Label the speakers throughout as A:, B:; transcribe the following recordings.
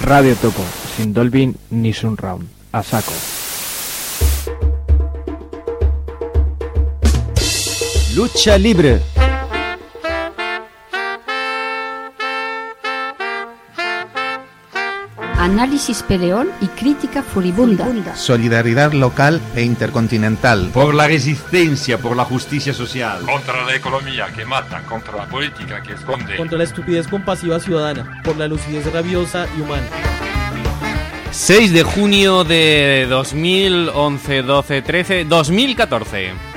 A: Radio Topo, sin Dolby ni Surround. A saco.
B: Lucha libre.
C: Análisis peleón y crítica furibunda.
D: Solidaridad local e intercontinental.
E: Por la resistencia, por la justicia social.
F: Contra la economía que mata, contra la política que esconde.
G: Contra la estupidez compasiva ciudadana, por la lucidez rabiosa y humana.
H: 6 de junio de 2011, 12, 13, 2014.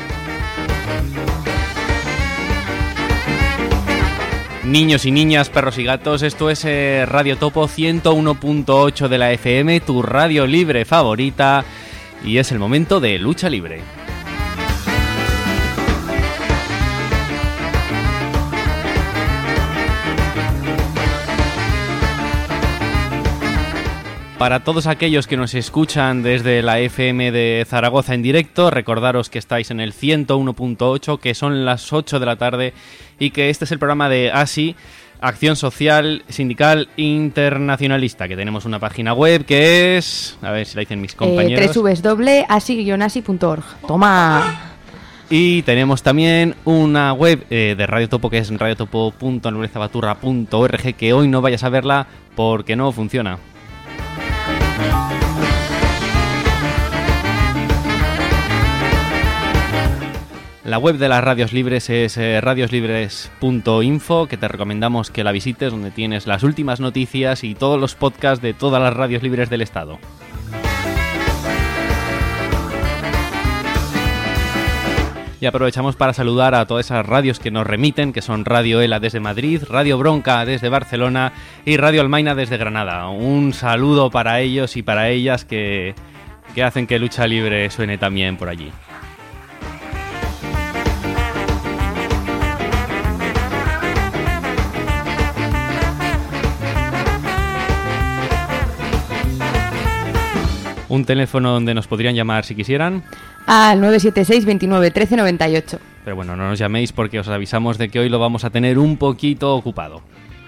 H: Niños y niñas, perros y gatos, esto es Radio Topo 101.8 de la FM, tu radio libre favorita, y es el momento de Lucha Libre. Para todos aquellos que nos escuchan desde la FM de Zaragoza en directo, recordaros que estáis en el 101.8, que son las 8 de la tarde y que este es el programa de ASI, Acción Social Sindical Internacionalista, que tenemos una página web que es... A ver si la dicen mis compañeros.
I: www.asi-org. ¡Toma!
H: Y tenemos también una web de Radio Topo que es radiotopo.noblezabaturra.org, que hoy no vayas a verla porque no funciona. La web de las radios libres es radioslibres.info, que te recomendamos que la visites, donde tienes las últimas noticias y todos los podcasts de todas las radios libres del estado. Y aprovechamos para saludar a todas esas radios que nos remiten, que son Radio ELA desde Madrid, Radio Bronca desde Barcelona y Radio Almaina desde Granada. Un saludo para ellos y para ellas que hacen que Lucha Libre suene también por allí. Un teléfono donde nos podrían llamar si quisieran.
I: Al 976 29 13 98.
H: Pero bueno, no nos llaméis porque os avisamos de que hoy lo vamos a tener un poquito ocupado.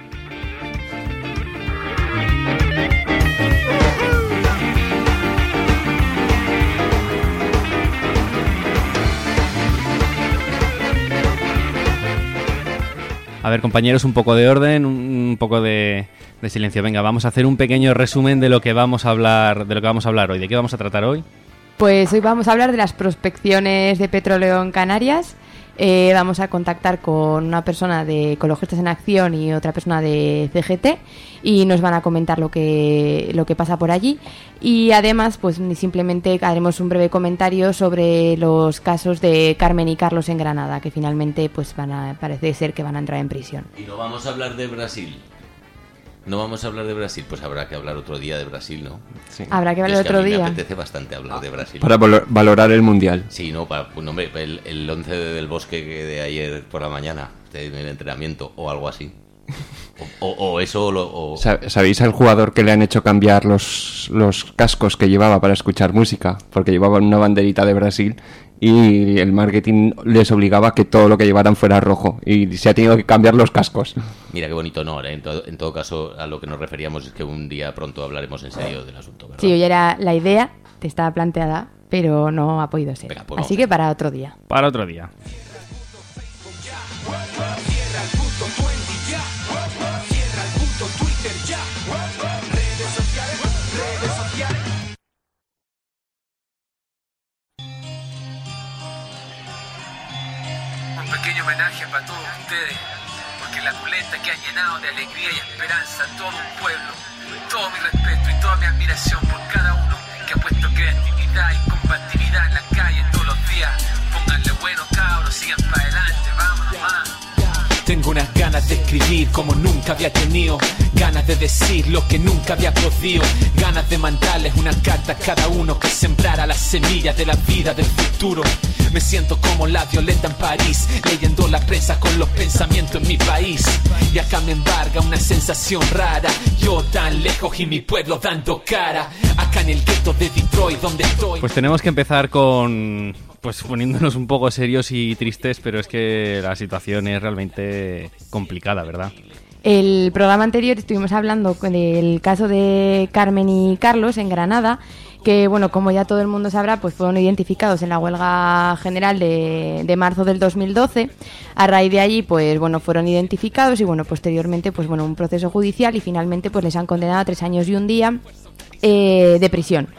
H: A ver, compañeros, un poco de orden, un poco de silencio. Venga, vamos a hacer un pequeño resumen de lo que vamos a hablar, hoy. ¿De qué vamos a tratar hoy?
I: Pues hoy vamos a hablar de las prospecciones de petróleo en Canarias. Vamos a contactar con una persona de Ecologistas en Acción y otra persona de CGT y nos van a comentar lo que pasa por allí. Y además, pues simplemente haremos un breve comentario sobre los casos de Carmen y Carlos en Granada, que finalmente pues parece ser que van a entrar en prisión.
J: Y no vamos a hablar de Brasil. No vamos a hablar de Brasil, pues habrá que hablar otro día de Brasil, ¿no?
I: Sí. Habrá que hablar otro día.
J: Me apetece bastante hablar de Brasil.
B: Para valorar el Mundial.
J: Sí, no, hombre, el 11 del Bosque de ayer por la mañana, en el entrenamiento, o algo así. O eso...
B: ¿Sabéis al jugador que le han hecho cambiar los cascos que llevaba para escuchar música? Porque llevaban una banderita de Brasil y el marketing les obligaba a que todo lo que llevaran fuera rojo y se ha tenido que cambiar los cascos.
J: Mira qué bonito honor, ¿eh? En todo caso, a lo que nos referíamos es que un día pronto hablaremos en serio del asunto, ¿verdad?
I: Sí, hoy era la idea, te estaba planteada, pero no ha podido ser. Venga, pues así que para otro día.
H: Para otro día.
K: Un pequeño homenaje para todos ustedes, porque la culeta que han llenado de alegría y esperanza a todo un pueblo. Todo mi respeto y toda mi admiración por cada uno que ha puesto creatividad y combatividad en la calle todos los días. Pónganle bueno, cabros, sigan para adelante, vámonos más.
L: Tengo unas ganas de escribir como nunca había tenido, ganas de decir lo que nunca había podido, ganas de mandarles una carta a cada uno que sembrara las semillas de la vida del futuro. Me siento como la Violeta en París, leyendo la prensa con los pensamientos en mi país. Y acá me embarga una sensación rara, yo tan lejos y mi pueblo dando cara. Acá en el gueto de Detroit donde estoy.
H: Pues tenemos que empezar con... pues poniéndonos un poco serios y tristes, pero es que la situación es realmente complicada, ¿verdad?
I: El programa anterior estuvimos hablando del caso de Carmen y Carlos en Granada, que, bueno, como ya todo el mundo sabrá, pues fueron identificados en la huelga general de marzo del 2012. A raíz de allí, pues bueno, fueron identificados y, bueno, posteriormente, pues bueno, un proceso judicial y finalmente pues les han condenado a 3 años y un día de prisión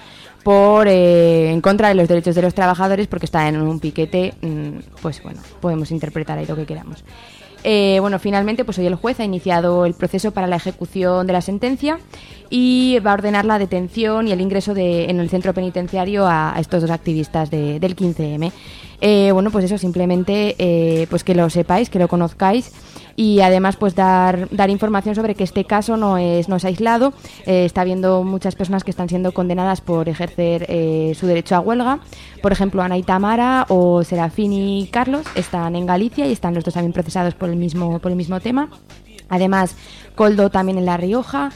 I: en contra de los derechos de los trabajadores, porque están en un piquete. Pues bueno, podemos interpretar ahí lo que queramos. Bueno, finalmente, pues hoy el juez ha iniciado el proceso para la ejecución de la sentencia y va a ordenar la detención y el ingreso en el centro penitenciario a estos 2 activistas del 15M. Bueno, pues eso, simplemente pues que lo sepáis, que lo conozcáis, y además pues dar información sobre que este caso no es aislado. Está habiendo muchas personas que están siendo condenadas por ejercer su derecho a huelga. Por ejemplo, Ana y Tamara o Serafín y Carlos están en Galicia y están los 2 también procesados por el mismo tema. Además, Koldo también en La Rioja.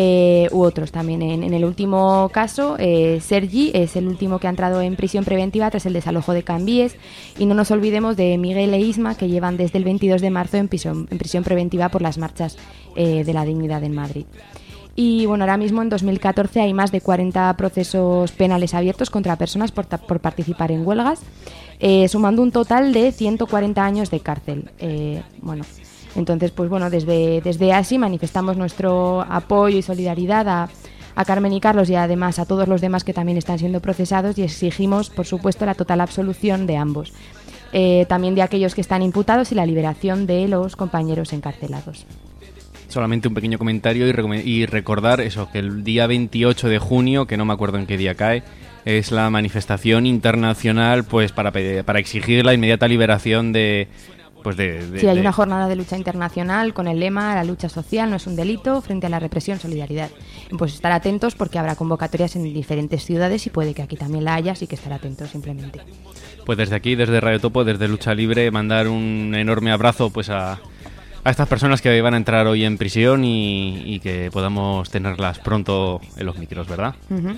I: U otros también. En el último caso, Sergi es el último que ha entrado en prisión preventiva tras el desalojo de Cambies, y no nos olvidemos de Miguel e Isma, que llevan desde el 22 de marzo en prisión preventiva por las marchas de la dignidad en Madrid. Y bueno, ahora mismo en 2014 hay más de 40 procesos penales abiertos contra personas por participar en huelgas, sumando un total de 140 años de cárcel. Bueno, entonces, pues bueno, desde ASI manifestamos nuestro apoyo y solidaridad a Carmen y Carlos y además a todos los demás que también están siendo procesados, y exigimos, por supuesto, la total absolución de ambos, también de aquellos que están imputados, y la liberación de los compañeros encarcelados.
H: Solamente un pequeño comentario y recordar eso, que el día 28 de junio, que no me acuerdo en qué día cae, es la manifestación internacional pues para exigir la inmediata liberación de... Sí,
I: hay una jornada de lucha internacional con el lema "La lucha social no es un delito, frente a la represión, solidaridad". Pues estar atentos, porque habrá convocatorias en diferentes ciudades y puede que aquí también la haya, así que estar atentos simplemente.
H: Pues desde aquí, desde Radio Topo, desde Lucha Libre, mandar un enorme abrazo pues a estas personas que van a entrar hoy en prisión y que podamos tenerlas pronto en los micros, ¿verdad?
I: Uh-huh.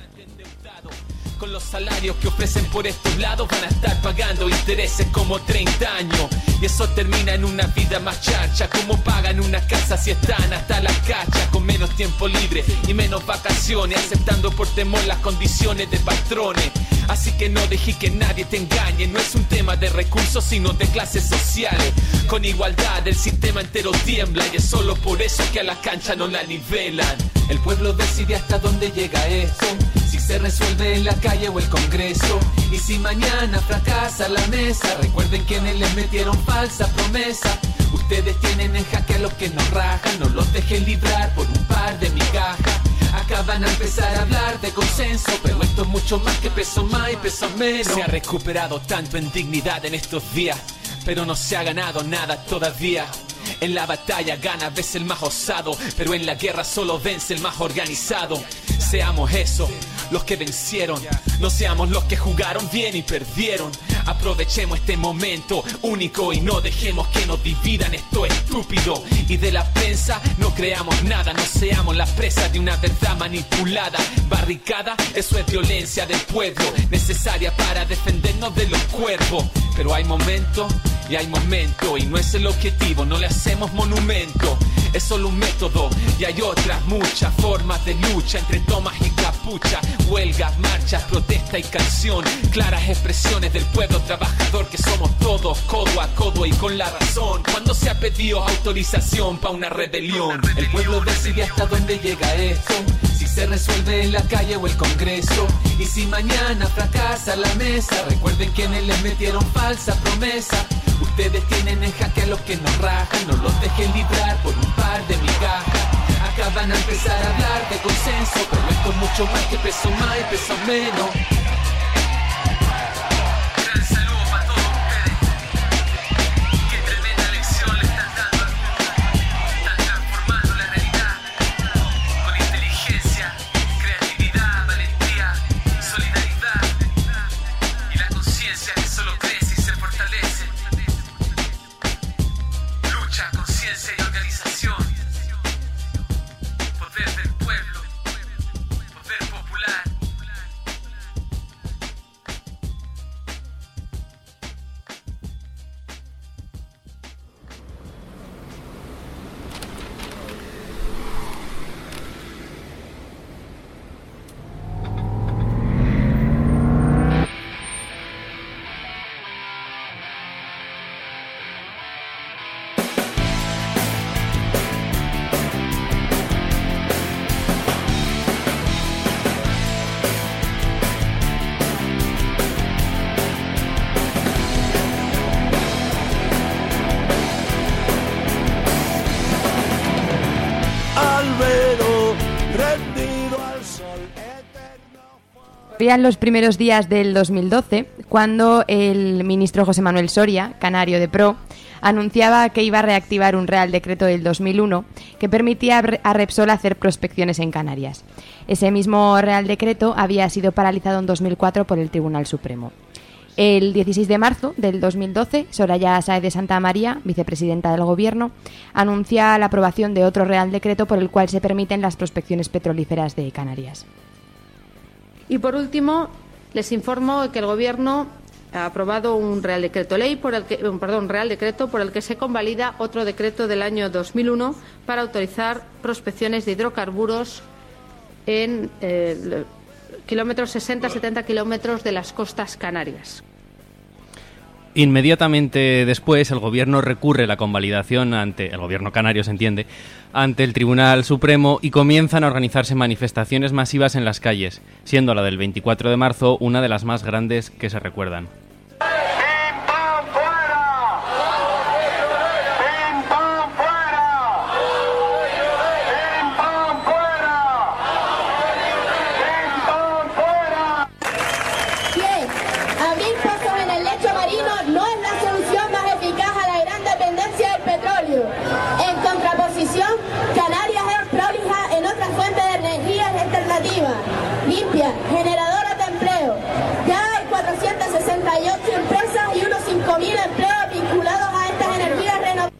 L: Con los salarios que ofrecen por estos lados van a estar pagando intereses como 30 años. Y eso termina en una vida más charcha. Como pagan una casa si están hasta las cachas, con menos tiempo libre y menos vacaciones, aceptando por temor las condiciones de patrones. Así que no dejes que nadie te engañe. No es un tema de recursos, sino de clases sociales. Con igualdad el sistema entero tiembla, y es solo por eso que a la cancha no la nivelan. El pueblo decide hasta dónde llega esto, si se resuelve en la calle o el Congreso. Y si mañana fracasa la mesa, recuerden quienes les metieron falsa promesa. Ustedes tienen en jaque a los que nos rajan, no los dejen librar por un par de migajas. Acaban a empezar a hablar de consenso, pero esto es mucho más que peso más y peso menos. Se ha recuperado tanto en dignidad en estos días, pero no se ha ganado nada todavía. En la batalla gana a veces el más osado, pero en la guerra solo vence el más organizado. Seamos eso, los que vencieron, no seamos los que jugaron bien y perdieron. Aprovechemos este momento único y no dejemos que nos dividan esto estúpido. Y de la prensa no creamos nada, no seamos la presa de una verdad manipulada. Barricada, eso es violencia del pueblo, necesaria para defendernos de los cuervos. Pero hay momentos y hay momentos, y no es el objetivo, no le hacemos monumento. Es solo un método y hay otras muchas formas de lucha, entre tomas y capucha, huelgas, marchas, protesta y canción. Claras expresiones del pueblo trabajador que somos todos, codo a codo y con la razón. Cuando se ha pedido autorización para una rebelión, el pueblo decide hasta dónde llega esto, si se resuelve en la calle o el Congreso. Y si mañana fracasa la mesa, recuerden quienes les metieron falsa promesa. Ustedes tienen en jaque a los que nos rajan, no los dejen librar por un par de migajas. Acaban a empezar a hablar de consenso, pero esto es mucho más que peso más y peso menos.
K: Gran saludo para todos ustedes. Qué tremenda lección le están dando al mundo. Están transformando la realidad con inteligencia, creatividad, valentía, solidaridad y la conciencia que solo crece y se fortalece. Lucha, conciencia y organización. Poder del pueblo, poder popular.
I: Corrían los primeros días del 2012 cuando el ministro José Manuel Soria, canario de Pro, anunciaba que iba a reactivar un Real Decreto del 2001 que permitía a Repsol hacer prospecciones en Canarias. Ese mismo Real Decreto había sido paralizado en 2004 por el Tribunal Supremo. El 16 de marzo del 2012, Soraya Sáez de Santa María, vicepresidenta del Gobierno, anuncia la aprobación de otro Real Decreto por el cual se permiten las prospecciones petrolíferas de Canarias.
M: Y por último, les informo que el Gobierno ha aprobado un Real Decreto por el que se convalida otro decreto del año 2001 para autorizar prospecciones de hidrocarburos en kilómetros 60-70 kilómetros de las costas canarias.
H: Inmediatamente después, el Gobierno recurre la convalidación ante el Gobierno canario, se entiende, ante el Tribunal Supremo y comienzan a organizarse manifestaciones masivas en las calles, siendo la del 24 de marzo una de las más grandes que se recuerdan.
N: Limpia, generadora de empleo. Ya hay 468 empresas y unos 5.000 empleos vinculados a estas energías renovables.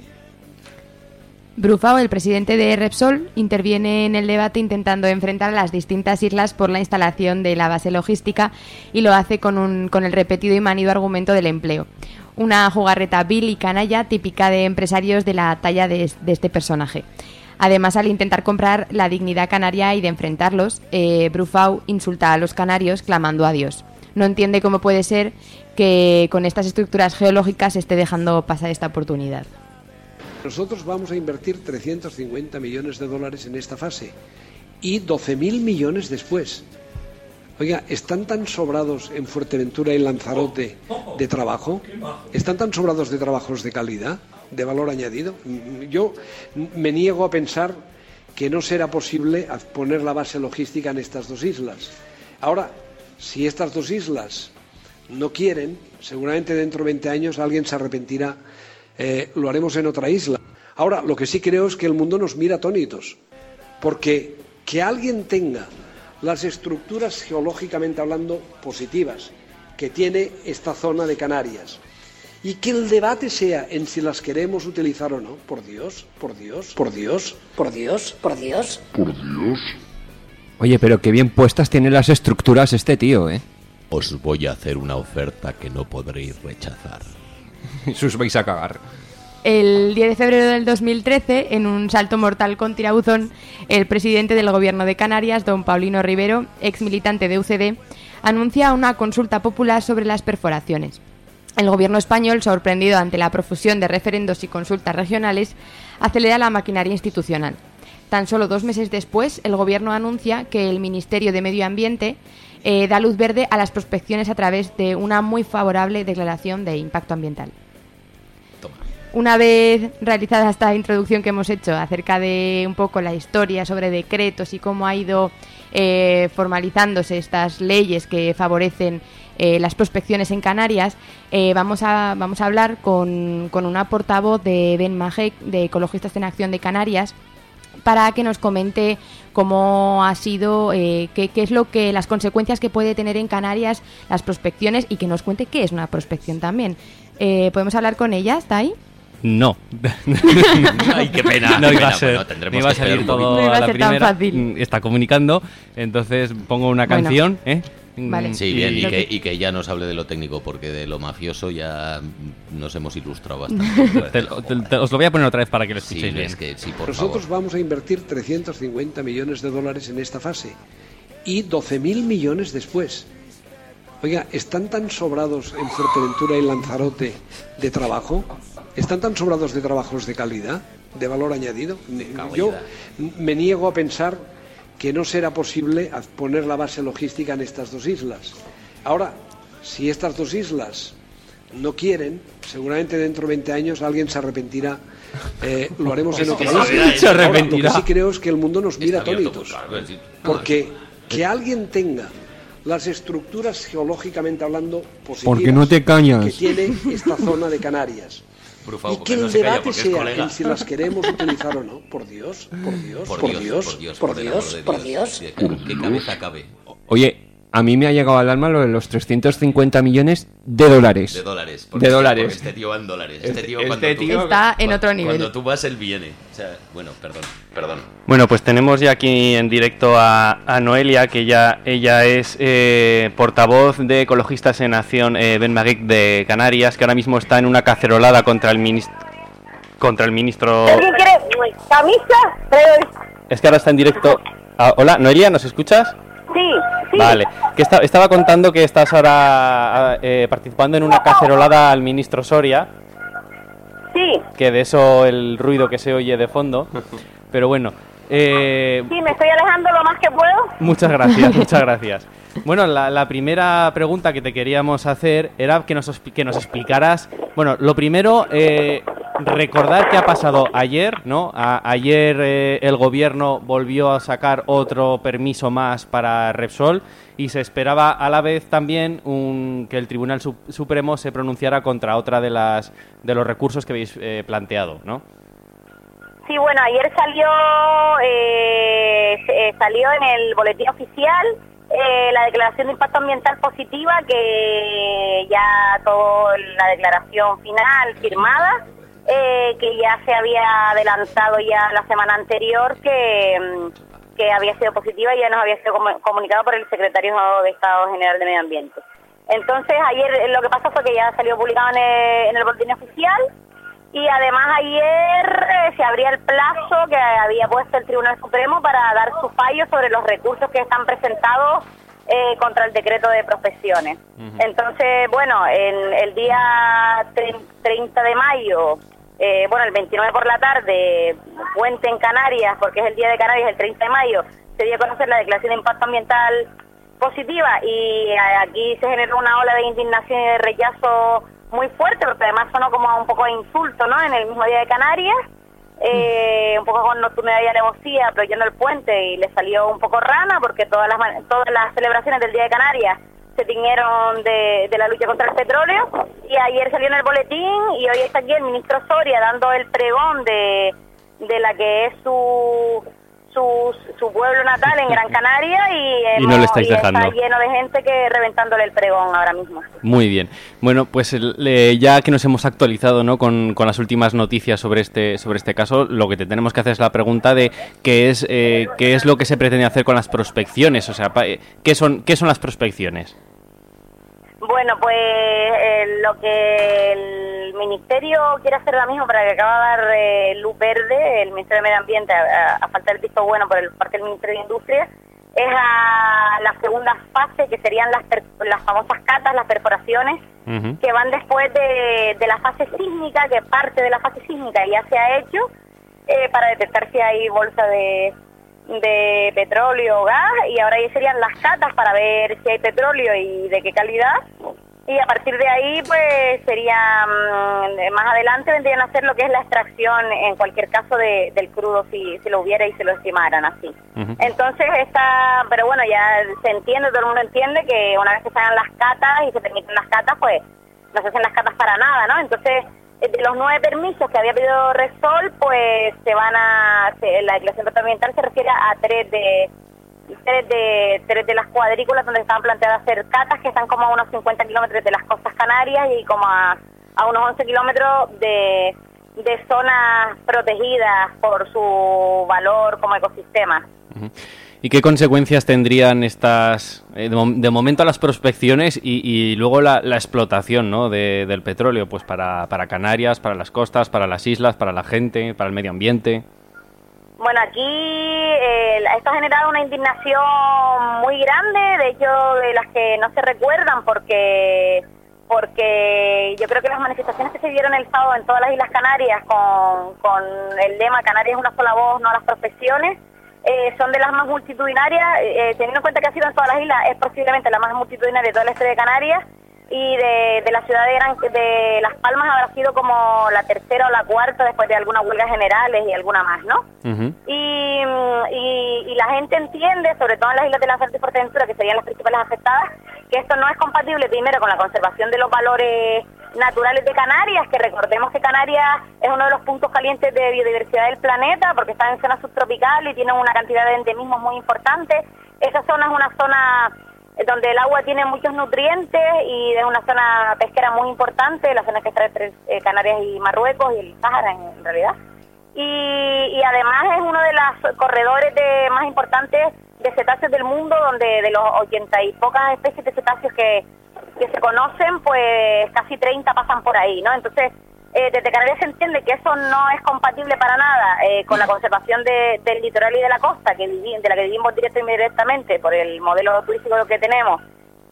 I: Brufau, el presidente de Repsol, interviene en el debate intentando enfrentar a las distintas islas por la instalación de la base logística y lo hace con el repetido y manido argumento del empleo. Una jugarreta vil y canalla típica de empresarios de la talla de este personaje. Además, al intentar comprar la dignidad canaria y de enfrentarlos, Brufau insulta a los canarios clamando a Dios. No entiende cómo puede ser que con estas estructuras geológicas se esté dejando pasar esta oportunidad.
O: Nosotros vamos a invertir 350 millones de dólares en esta fase y 12.000 millones después. Oiga, ¿están tan sobrados en Fuerteventura y Lanzarote de trabajo? ¿Están tan sobrados de trabajos de calidad, de valor añadido? Yo me niego a pensar que no será posible poner la base logística en estas dos islas. Ahora, si estas dos islas no quieren, seguramente dentro de 20 años alguien se arrepentirá, lo haremos en otra isla. Ahora, lo que sí creo es que el mundo nos mira atónitos, porque que alguien tenga las estructuras geológicamente hablando positivas que tiene esta zona de Canarias y que el debate sea en si las queremos utilizar o no, por Dios, por Dios, por Dios, por Dios, por Dios, por Dios.
B: Oye, pero qué bien puestas tiene las estructuras este tío, ¿eh?
J: Os voy a hacer una oferta que no podréis rechazar.
B: Sus vais a cagar.
I: El 10 de febrero del 2013, en un salto mortal con tirabuzón, el presidente del Gobierno de Canarias, don Paulino Rivero, ex militante de UCD, anuncia una consulta popular sobre las perforaciones. El Gobierno español, sorprendido ante la profusión de referendos y consultas regionales, acelera la maquinaria institucional. Tan solo 2 meses después, el Gobierno anuncia que el Ministerio de Medio Ambiente da luz verde a las prospecciones a través de una muy favorable declaración de impacto ambiental. Una vez realizada esta introducción que hemos hecho acerca de un poco la historia sobre decretos y cómo ha ido formalizándose estas leyes que favorecen las prospecciones en Canarias, vamos a hablar con una portavoz de Ben Majek, de Ecologistas en Acción de Canarias, para que nos comente cómo ha sido, qué es lo que las consecuencias que puede tener en Canarias las prospecciones y que nos cuente qué es una prospección también. ¿Podemos hablar con ella? ¿Está ahí?
H: No.
J: Ay, qué pena.
H: No
J: qué
H: iba
J: pena.
H: a ser,
J: Bueno, tendremos
H: no iba a
J: que esperar
H: salir
J: un
H: todo
J: poquito.
I: No iba a
H: a la
I: ser tan
H: primera.
I: fácil.
H: Está comunicando, entonces pongo una
I: Bueno.
H: canción,
I: Vale.
J: Sí, bien, y que ya nos hable de lo técnico, porque de lo mafioso ya nos hemos ilustrado bastante.
H: Os lo voy a poner otra vez para que lo escuchéis
J: Sí,
H: bien.
J: es que sí, por
O: Nosotros
J: favor.
O: vamos a invertir 350 millones de dólares en esta fase y 12.000 millones después. Oiga, ¿están tan sobrados en Fuerteventura y Lanzarote de trabajo? ¿Están tan sobrados de trabajos de calidad, de valor añadido? Yo me niego a pensar que no será posible poner la base logística en estas dos islas. Ahora, si estas dos islas no quieren, seguramente dentro de 20 años alguien se arrepentirá. Lo haremos en otra isla.
H: Se arrepentirá.
O: Ahora, lo que sí creo es que el mundo nos mira
J: Está abierto,
O: atónitos.
J: pues, claro, sí.
O: Porque que alguien tenga las estructuras geológicamente hablando positivas
B: ¿Por qué no te callas?
O: que tiene esta zona de Canarias.
J: Por favor,
O: y que el debate sea en si las queremos utilizar o no. Por Dios, por Dios, por Dios, por Dios, por Dios.
J: Que cabeza cabe.
B: Oye, a mí me ha llegado al alma lo de los 350 millones de dólares.
J: De dólares.
B: De dólares.
J: Porque este tío va en dólares. Este tío,
I: está en otro nivel.
J: Cuando tú vas, él viene. O sea, bueno, perdón.
H: Bueno, pues tenemos ya aquí en directo a Noelia, que ella es portavoz de Ecologistas en Acción Ben Maghic de Canarias, que ahora mismo está en una cacerolada contra el ministro.
P: ¿Alguien quiere camisa?
H: Es que ahora está en directo. Hola, Noelia, ¿nos escuchas?
P: Sí.
H: Vale, que estaba contando que estás ahora participando en una cacerolada al ministro Soria.
P: Sí.
H: Que de eso el ruido que se oye de fondo. Pero bueno.
P: Sí, me estoy alejando lo más que puedo.
H: Muchas gracias. Bueno, la primera pregunta que te queríamos hacer era que nos explicaras. Bueno, lo primero, recordar qué ha pasado ayer, ¿no? Ayer el gobierno volvió a sacar otro permiso más para Repsol y se esperaba a la vez también que el Tribunal Supremo se pronunciara contra otra de los recursos que habéis planteado, ¿no?
P: Sí, bueno, ayer salió en el boletín oficial la declaración de impacto ambiental positiva, que ya toda la declaración final firmada, que ya se había adelantado ya la semana anterior que había sido positiva y ya nos había sido comunicado por el secretario de Estado General de Medio Ambiente. Entonces ayer lo que pasó fue que ya salió publicado en el boletín oficial. Y además ayer se abría el plazo que había puesto el Tribunal Supremo para dar su fallo sobre los recursos que están presentados contra el decreto de prospecciones. Entonces, bueno, el día 30 de mayo, el 29 por la tarde, puente en Canarias, porque es el Día de Canarias, el 30 de mayo, se dio a conocer la declaración de impacto ambiental positiva y aquí se generó una ola de indignación y de rechazo muy fuerte, porque además sonó como un poco de insulto, ¿no? En el mismo Día de Canarias, un poco con nocturnidad y alevosía, apoyando el puente, y le salió un poco rana, porque todas las celebraciones del Día de Canarias se tiñeron de la lucha contra el petróleo, y ayer salió en el boletín, y hoy está aquí el ministro Soria dando el pregón de la que es su pueblo natal en Gran Canaria, y
H: no le estáis dejando.
P: Está lleno de gente que reventándole el pregón ahora mismo.
H: Muy bien. Bueno, pues ya que nos hemos actualizado, ¿no?, con las últimas noticias sobre este caso, lo que te tenemos que hacer es la pregunta de qué es lo que se pretende hacer con las prospecciones, o sea, ¿qué son las prospecciones?
P: Bueno, pues lo que el Ministerio quiere hacer ahora mismo, para que acaba de dar luz verde, el Ministerio de Medio Ambiente, a falta del visto bueno por parte del Ministerio de Industria, es a la segunda fase, que serían las famosas catas, las perforaciones, que van después de la fase sísmica, que parte de la fase sísmica ya se ha hecho, para detectar si hay bolsa de petróleo o gas, y ahora ya serían las catas para ver si hay petróleo y de qué calidad, y a partir de ahí pues sería más adelante vendrían a hacer lo que es la extracción en cualquier caso del crudo, si lo hubiera y se lo estimaran así. Entonces pero bueno, ya se entiende, todo el mundo entiende que una vez que se hagan las catas y se permiten las catas, pues no se hacen las catas para nada, ¿no? Entonces, de los 9 permisos que había pedido Repsol, pues la declaración ambiental se refiere a 3 de las cuadrículas donde estaban planteadas hacer catas, que están como a unos 50 kilómetros de las costas canarias y como a unos 11 kilómetros de zonas protegidas por su valor como ecosistema.
H: ¿Y qué consecuencias tendrían estas, de momento, las prospecciones y luego la explotación, ¿no?, del petróleo, pues para Canarias, para las costas, para las islas, para la gente, para el medio ambiente?
P: Bueno, aquí esto ha generado una indignación muy grande, de hecho, de las que no se recuerdan, porque yo creo que las manifestaciones que se dieron el sábado en todas las Islas Canarias con el lema "Canarias es una sola voz, no a las prospecciones", son de las más multitudinarias, teniendo en cuenta que ha sido en todas las islas, es posiblemente la más multitudinaria de toda la historia de Canarias, y de la ciudad de Las Palmas habrá sido como la tercera o la cuarta después de algunas huelgas generales y alguna más, ¿no? Y la gente entiende, sobre todo en las islas de Lanzarote y Fuerteventura, que serían las principales afectadas, que esto no es compatible primero con la conservación de los valores naturales de Canarias, que recordemos que Canarias es uno de los puntos calientes de biodiversidad del planeta, porque está en zona subtropical y tiene una cantidad de endemismos muy importante. Esa zona es una zona donde el agua tiene muchos nutrientes y es una zona pesquera muy importante, la zona que está entre Canarias y Marruecos y el Sáhara en realidad. Y además es uno de los corredores más importantes de cetáceos del mundo, donde de los 80 y pocas especies de cetáceos que se conocen, pues casi 30 pasan por ahí, ¿no? Entonces, desde Canarias se entiende que eso no es compatible para nada con la conservación del litoral y de la costa, de la que vivimos directa y indirectamente por el modelo turístico que tenemos,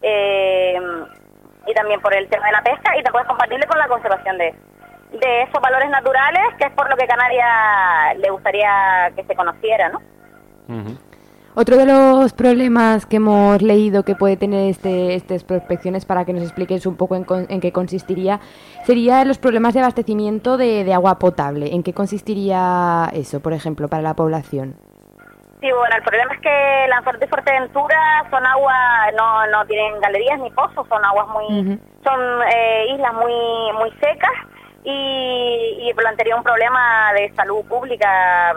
P: y también por el tema de la pesca, y tampoco es compatible con la conservación de esos valores naturales, que es por lo que Canarias le gustaría que se conociera, ¿no?
I: Otro de los problemas que hemos leído que puede tener estas prospecciones, para que nos expliques un poco en qué consistiría, sería los problemas de abastecimiento de agua potable. ¿En qué consistiría eso, por ejemplo, para la población?
P: Sí, bueno, el problema es que Lanzarote y Fuerteventura son aguas, no tienen galerías ni pozos, son aguas son islas muy secas, y plantearía un problema de salud pública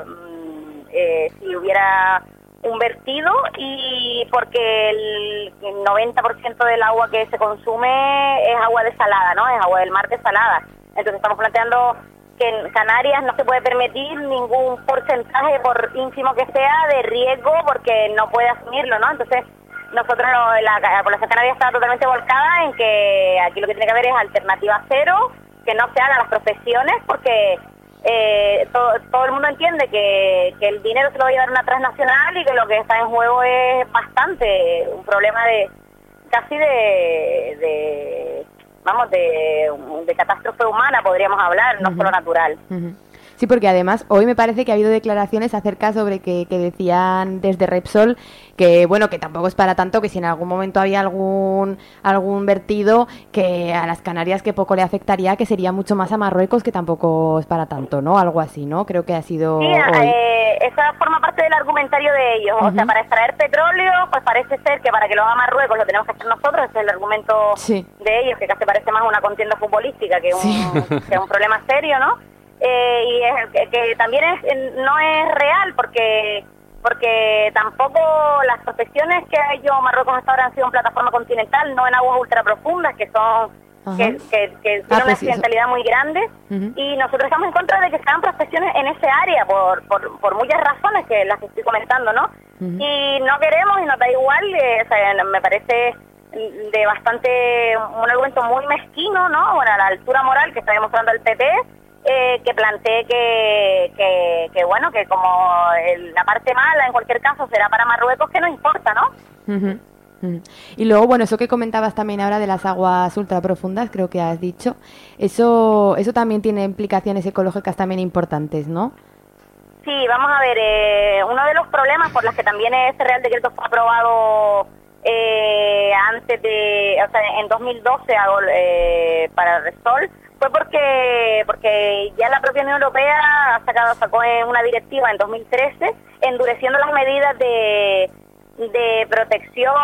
P: si hubiera un vertido, y porque el 90% del agua que se consume es agua desalada, ¿no? Es agua del mar desalada. Entonces estamos planteando que en Canarias no se puede permitir ningún porcentaje, por ínfimo que sea, de riesgo, porque no puede asumirlo, ¿no? Entonces nosotros, la población canaria está totalmente volcada en que aquí lo que tiene que haber es alternativa cero, que no se hagan las prospecciones, porque todo el mundo entiende que el dinero se lo va a llevar una transnacional y que lo que está en juego es bastante un problema casi de catástrofe humana, podríamos hablar, no solo natural.
I: Sí, porque además hoy me parece que ha habido declaraciones acerca sobre que decían desde Repsol que, bueno, que tampoco es para tanto, que si en algún momento había algún vertido, que a las Canarias que poco le afectaría, que sería mucho más a Marruecos, que tampoco es para tanto, ¿no? Algo así, ¿no? Creo que ha sido
P: sí, esa forma parte del argumentario de ellos. O sea, para extraer petróleo, pues parece ser que para que lo haga Marruecos lo tenemos que hacer nosotros. Ese es el argumento de ellos, que casi parece más una contienda futbolística que un problema serio, ¿no? Y es que también no es real, porque tampoco las prospecciones que ha hecho Marruecos hasta ahora han sido en plataforma continental, no en aguas ultraprofundas, que son que tienen una accidentalidad muy grande, y nosotros estamos en contra de que se hagan prospecciones en ese área por muchas razones, que las estoy comentando, ¿no? Y no queremos y nos da igual, o sea, me parece de bastante un argumento muy mezquino, ¿no? Bueno, a la altura moral que está demostrando el PP, que plantee que bueno, que como la parte mala en cualquier caso será para Marruecos, que no importa, ¿no?
I: Y luego, bueno, eso que comentabas también ahora de las aguas ultraprofundas, creo que has dicho, eso también tiene implicaciones ecológicas también importantes, ¿no?
P: Sí, vamos a ver, uno de los problemas por los que también este Real Decreto fue aprobado antes de, o sea, en 2012 para Repsol, fue porque ya la propia Unión Europea sacó una directiva en 2013 endureciendo las medidas de protección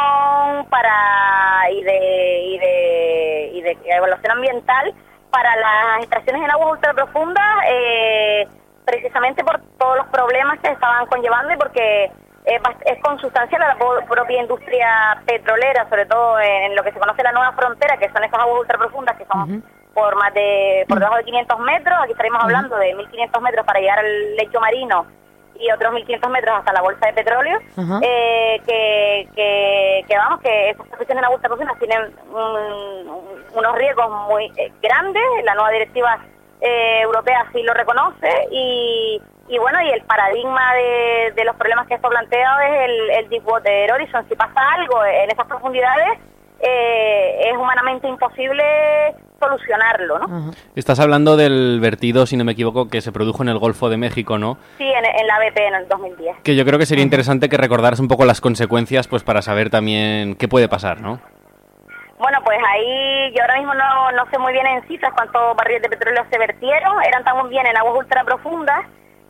P: y de evaluación ambiental para las extracciones en aguas ultraprofundas, precisamente por todos los problemas que se estaban conllevando y porque es consustancial a la propia industria petrolera, sobre todo en lo que se conoce la nueva frontera, que son esas aguas ultraprofundas que son por debajo de 500 metros, aquí estaremos hablando de 1.500 metros para llegar al lecho marino y otros 1.500 metros hasta la bolsa de petróleo, que vamos, que esas profesiones en aguas ultraprofundas tienen unos riesgos muy grandes. La nueva directiva europea sí lo reconoce, y bueno, y el paradigma de los problemas que esto plantea es el Deepwater Horizon. Si pasa algo en esas profundidades, es humanamente imposible solucionarlo, ¿no?
H: Estás hablando del vertido, si no me equivoco, que se produjo en el Golfo de México, ¿no?
P: Sí, en la BP en el 2010.
H: Que yo creo que sería interesante que recordaras un poco las consecuencias, pues para saber también qué puede pasar, ¿no?
P: Bueno, pues ahí yo ahora mismo no sé muy bien en cifras cuántos barriles de petróleo se vertieron, eran también en aguas ultra profundas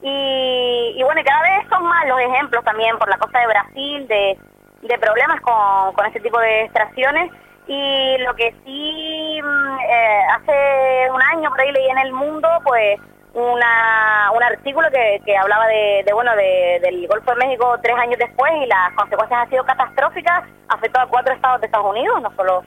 P: y bueno, cada vez son más los ejemplos también por la costa de Brasil de problemas con este tipo de extracciones. Y lo que sí, hace un año por ahí leí en El Mundo, pues un artículo que hablaba del Golfo de México 3 años después, y las consecuencias han sido catastróficas, afectó a 4 estados de Estados Unidos, no solo,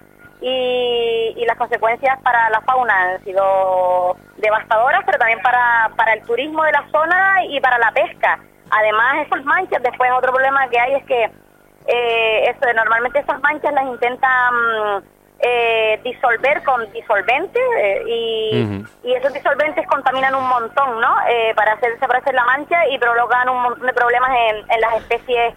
P: y las consecuencias para la fauna han sido devastadoras, pero también para el turismo de la zona y para la pesca. Además, esas manchas, después otro problema que hay es que normalmente esas manchas las intentan disolver con disolventes y esos disolventes contaminan un montón, ¿no? Para hacer desaparecer la mancha y provocan un montón de problemas en las especies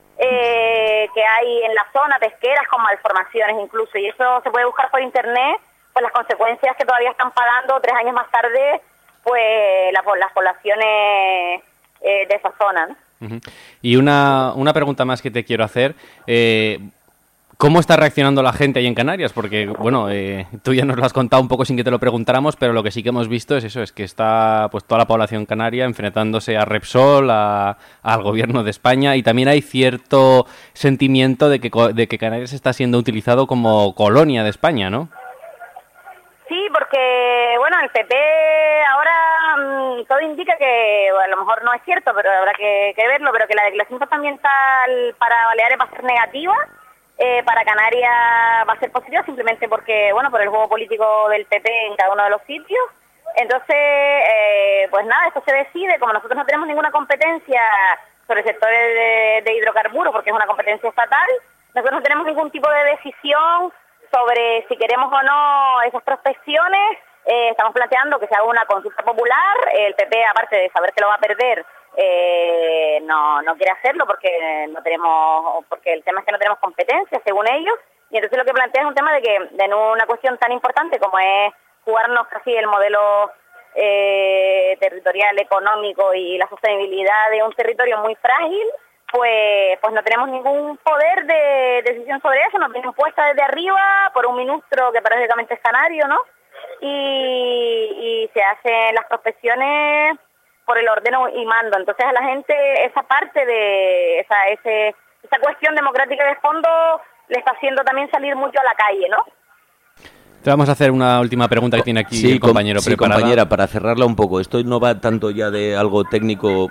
P: que hay en la zona, pesqueras, con malformaciones incluso, y eso se puede buscar por internet, pues las consecuencias que todavía están pagando 3 años más tarde, pues las poblaciones de esa zona, ¿no?
H: Y una pregunta más que te quiero hacer. ¿Cómo está reaccionando la gente ahí en Canarias? Porque, bueno, tú ya nos lo has contado un poco sin que te lo preguntáramos, pero lo que sí que hemos visto es eso, es que está pues toda la población canaria enfrentándose a Repsol, al gobierno de España, y también hay cierto sentimiento de que Canarias está siendo utilizado como colonia de España, ¿no?
P: Sí, porque, bueno, el PP ahora todo indica que, bueno, a lo mejor no es cierto, pero habrá que verlo, pero que la declaración de impacto ambiental para Baleares va a ser negativa, para Canarias va a ser positiva, simplemente porque, bueno, por el juego político del PP en cada uno de los sitios. Entonces, pues nada, esto se decide, como nosotros no tenemos ninguna competencia sobre sectores de hidrocarburos, porque es una competencia estatal, nosotros no tenemos ningún tipo de decisión sobre si queremos o no esas prospecciones. Estamos planteando que se haga una consulta popular. El PP, aparte de saber que lo va a perder, no quiere hacerlo porque el tema es que no tenemos competencia, según ellos. Y entonces lo que plantea es un tema de que en una cuestión tan importante como es jugarnos casi el modelo territorial, económico y la sostenibilidad de un territorio muy frágil, pues no tenemos ningún poder de decisión sobre eso. Nos vienen puestas desde arriba por un ministro que paradójicamente es canario, ¿no? Y se hacen las prospecciones por el ordeno y mando. Entonces a la gente esa parte de esa cuestión democrática de fondo le está haciendo también salir mucho a la calle, ¿no?
H: Te vamos a hacer una última pregunta que tiene aquí el compañero preparada.
J: Sí, compañera, para cerrarla un poco. Esto no va tanto ya de algo técnico,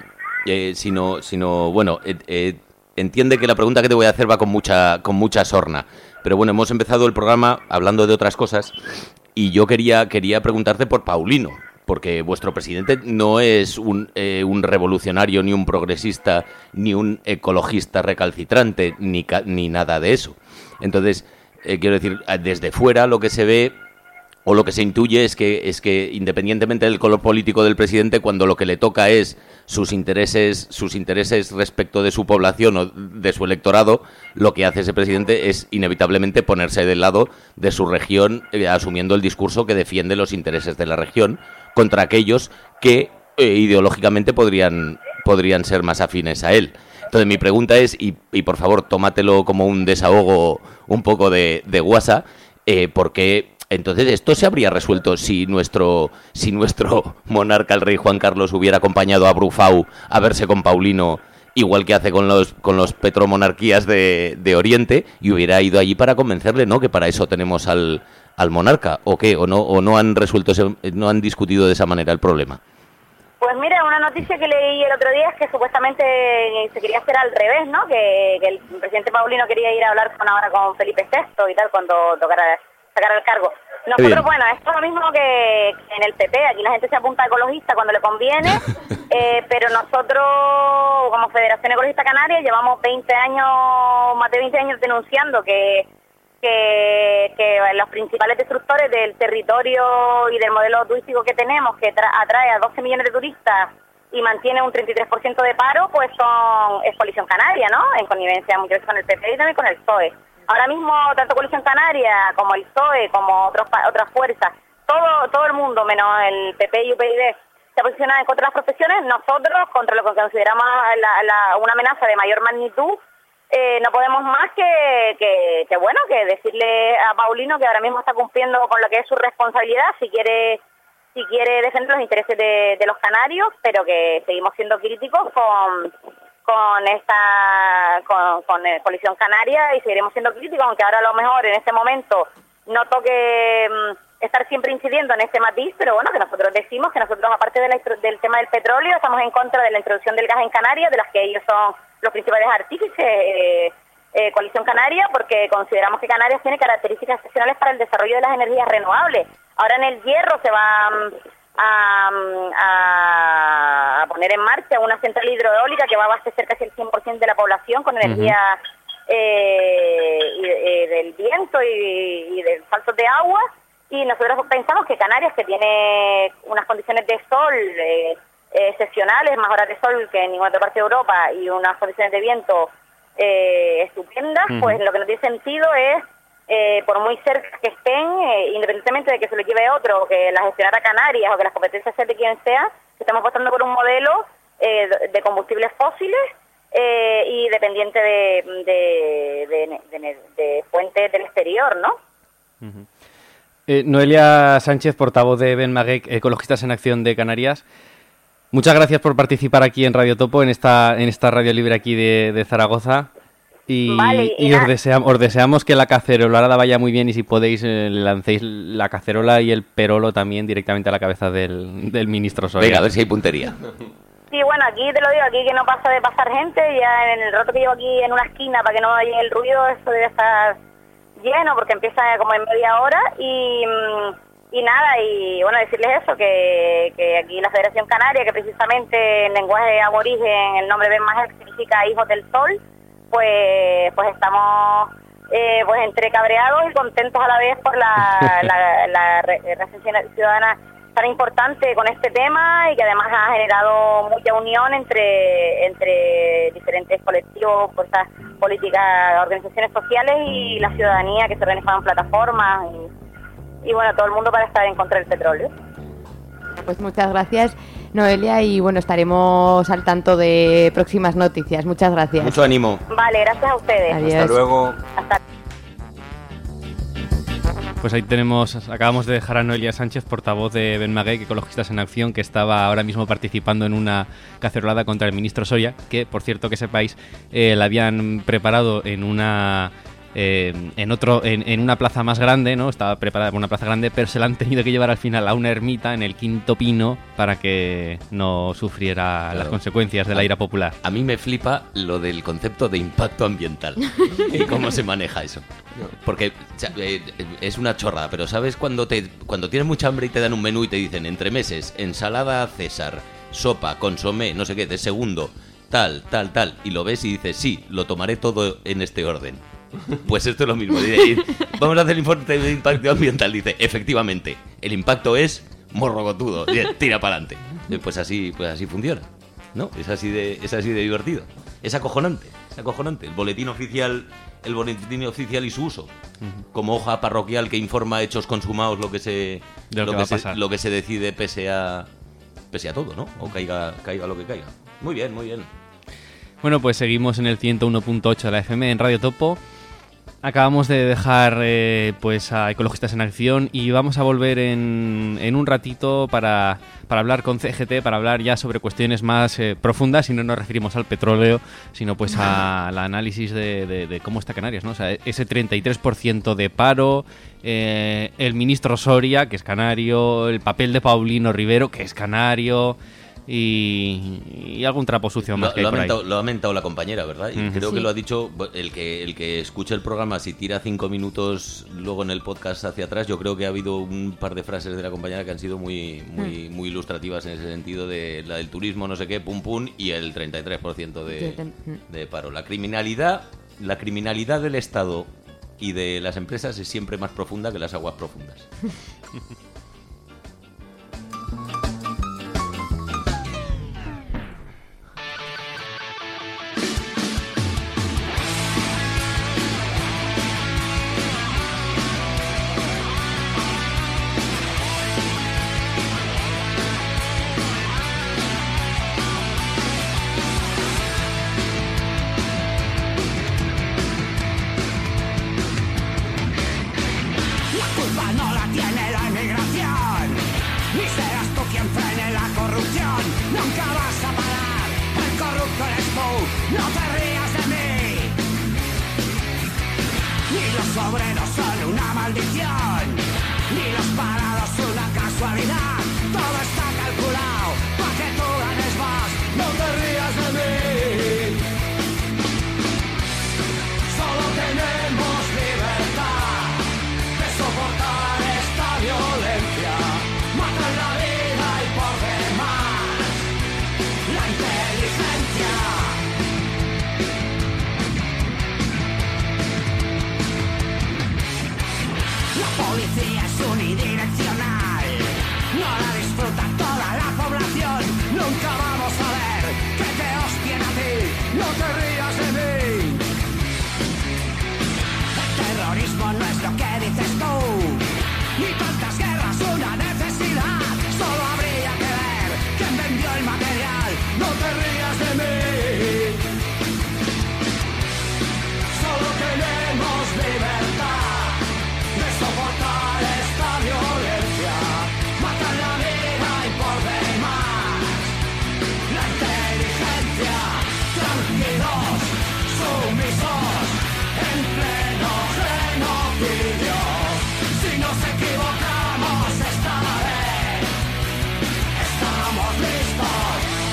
J: sino bueno, entiende que la pregunta que te voy a hacer va con mucha sorna. Pero bueno, hemos empezado el programa hablando de otras cosas y yo quería preguntarte por Paulino, porque vuestro presidente no es un revolucionario, ni un progresista, ni un ecologista recalcitrante, ni nada de eso. Entonces, quiero decir, desde fuera lo que se ve o lo que se intuye es que independientemente del color político del presidente, cuando lo que le toca es sus intereses respecto de su población o de su electorado, lo que hace ese presidente es inevitablemente ponerse del lado de su región, asumiendo el discurso que defiende los intereses de la región contra aquellos que ideológicamente podrían ser más afines a él. Entonces mi pregunta es, y por favor tómatelo como un desahogo un poco de guasa, ¿por qué entonces esto se habría resuelto si nuestro monarca, el rey Juan Carlos, hubiera acompañado a Brufau a verse con Paulino, igual que hace con los petromonarquías de Oriente, y hubiera ido allí para convencerle, ¿no?, que para eso tenemos al monarca? ¿O qué? ¿O no han resuelto, no han discutido de esa manera el problema?
P: Pues mira, una noticia que leí el otro día es que supuestamente se quería hacer al revés, ¿no? Que el presidente Paulino quería ir a hablar ahora con Felipe VI y tal cuando tocara sacar el cargo. Nosotros, bueno, esto es lo mismo que en el PP, aquí la gente se apunta a ecologista cuando le conviene, pero nosotros, como Federación Ecologista Canaria, llevamos más de 20 años denunciando que los principales destructores del territorio y del modelo turístico que tenemos, que atrae a 12 millones de turistas y mantiene un 33% de paro, pues es Coalición Canaria, ¿no? En connivencia muchas veces con el PP y también con el PSOE. Ahora mismo, tanto Coalición Canaria como el PSOE, como otras fuerzas, todo el mundo, menos el PP y UPyD, se posicionan contra las profesiones. Nosotros, contra lo que consideramos una amenaza de mayor magnitud, no podemos más que decirle a Paulino que ahora mismo está cumpliendo con lo que es su responsabilidad, si quiere defender los intereses de los canarios, pero que seguimos siendo críticos con Coalición Canaria, y seguiremos siendo críticos, aunque ahora a lo mejor en este momento no toque estar siempre incidiendo en este matiz, pero bueno, que nosotros decimos que nosotros, aparte del tema del petróleo, estamos en contra de la introducción del gas en Canarias, de las que ellos son los principales artífices, Coalición Canaria, porque consideramos que Canarias tiene características excepcionales para el desarrollo de las energías renovables. Ahora en el Hierro se va a poner en marcha una central hidroeólica que va a abastecer casi el 100% de la población con energía del viento y de saltos de agua, y nosotros pensamos que Canarias, que tiene unas condiciones de sol excepcionales, más horas de sol que en ninguna otra parte de Europa, y unas condiciones de viento estupendas, pues lo que no tiene sentido es, por muy cerca que estén, independientemente de que se lo lleve otro, o que la gestionara Canarias, o que las competencias sean de quien sea, estamos apostando por un modelo de combustibles fósiles y dependiente de fuentes del exterior, ¿no?
H: Noelia Sánchez, portavoz de Ben Maguec, Ecologistas en Acción de Canarias. Muchas gracias por participar aquí en Radio Topo, en esta radio libre aquí de Zaragoza. Y os deseamos que la cacerolada vaya muy bien, y si podéis le lancéis la cacerola y el perolo también directamente a la cabeza del ministro Soria.
J: Venga, a ver si hay puntería.
P: Sí, bueno, aquí te lo digo, aquí que no pasa de pasar gente, ya en el rato que llevo aquí en una esquina para que no llegue el ruido, eso debe estar lleno porque empieza como en media hora y nada, y bueno, decirles eso, que aquí la Federación Canaria, que precisamente en lenguaje aborigen el nombre Ben Maguec significa hijos del sol, pues estamos pues entre cabreados y contentos a la vez por la recepción ciudadana tan importante con este tema, y que además ha generado mucha unión entre diferentes colectivos, fuerzas políticas, organizaciones sociales y la ciudadanía, que se organizan en plataformas y bueno, todo el mundo para estar en contra del petróleo.
I: Pues muchas gracias, Noelia, y bueno, estaremos al tanto de próximas noticias. Muchas gracias.
J: Mucho ánimo.
P: Vale, gracias a ustedes.
I: Adiós.
J: Hasta luego.
H: Pues ahí acabamos de dejar a Noelia Sánchez, portavoz de Ben Maguec, Ecologistas en Acción, que estaba ahora mismo participando en una cacerolada contra el ministro Soria, que, por cierto, que sepáis, la habían preparado en una plaza más grande, ¿no? Estaba preparada por una plaza grande, pero se la han tenido que llevar al final a una ermita en el Quinto Pino para que no sufriera las consecuencias de la ira popular.
J: A mí me flipa lo del concepto de impacto ambiental y cómo se maneja eso. Porque es una chorrada, pero ¿sabes cuando tienes mucha hambre y te dan un menú y te dicen entremeses, ensalada César, sopa, consomé, no sé qué, de segundo, tal, y lo ves y dices, sí, lo tomaré todo en este orden? Pues esto es lo mismo. Vamos a hacer el informe de impacto ambiental. Dice, efectivamente, el impacto es morrocotudo. Tira para adelante. Pues así funciona, ¿no? Es así de divertido. Es acojonante. El boletín oficial y su uso, como hoja parroquial que informa hechos consumados lo que se decide pese a todo, ¿no? O caiga lo que caiga. Muy bien.
H: Bueno, pues seguimos en el 101.8 de la FM en Radio Topo. Acabamos de dejar pues a Ecologistas en Acción y vamos a volver en un ratito para hablar con CGT, para hablar ya sobre cuestiones más profundas, y no nos referimos al petróleo, sino pues al análisis de cómo está Canarias, ¿no? O sea, ese 33% de paro, el ministro Soria, que es canario, el papel de Paulino Rivero, que es canario, y algún trapo sucio más que hay por ahí.
J: Lo ha mentado la compañera, ¿verdad? Y creo que lo ha dicho el que escuche el programa, si tira 5 minutos luego en el podcast hacia atrás, yo creo que ha habido un par de frases de la compañera que han sido muy ilustrativas en ese sentido, de la del turismo, no sé qué, pum pum, y el 33% de paro. La criminalidad del Estado y de las empresas es siempre más profunda que las aguas profundas.
Q: no te rías de mí. Ni los obreros son una maldición, ni los parados una casualidad. Todo está calculado para que tú ganes más. No te rías de mí. Solo tenemos libertad de soportar esta violencia. Matan la vida y por demás la inteligencia. La policía es unidireccional, no la disfruta toda la población. Nunca vamos a ver que te hostien a ti. No te rías de mí. El terrorismo no es lo que dices tú, ni tantas guerras una necesidad. Solo habría que ver quién vendió el material. No te rías de mí. Solo tenemos libertad de soportar esta violencia. Matan la vida y por demás la inteligencia. Tranquilos, sumisos, en pleno genocidio. Si nos equivocamos esta vez, estamos listos.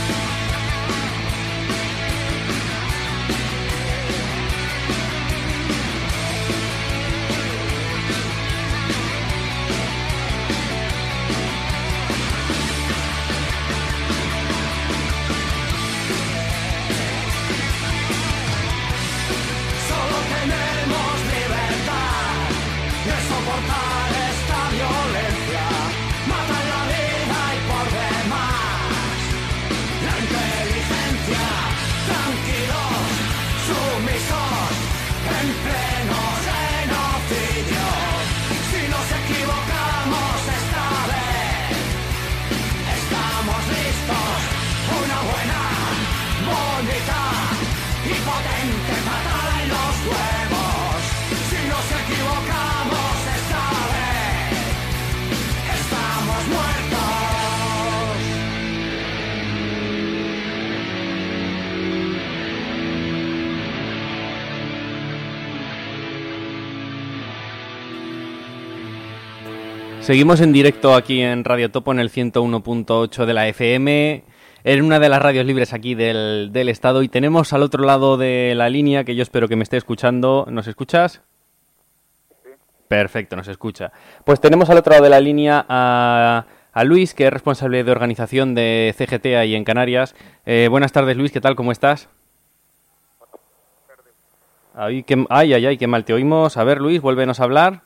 Q: Solo tenemos libertad de soportar esta violencia. Matan la vida y por demás la inteligencia. Tranquilos, sumisos, en pleno genocidio. Si nos equivocamos esta vez, estamos listos. Una buena, bonita y potente patada en los huevos. Si nos equivocamos esta vez, estamos muertos.
H: Seguimos en directo aquí en Radio Topo en el 101.8 de la FM, en una de las radios libres aquí del estado, y tenemos al otro lado de la línea, que yo espero que me esté escuchando. ¿Nos escuchas? Sí. Perfecto, nos escucha. Pues tenemos al otro lado de la línea a Luis, que es responsable de organización de CGT ahí en Canarias. Buenas tardes, Luis, ¿qué tal? ¿Cómo estás? Ay, qué mal te oímos. A ver, Luis, vuélvenos a hablar.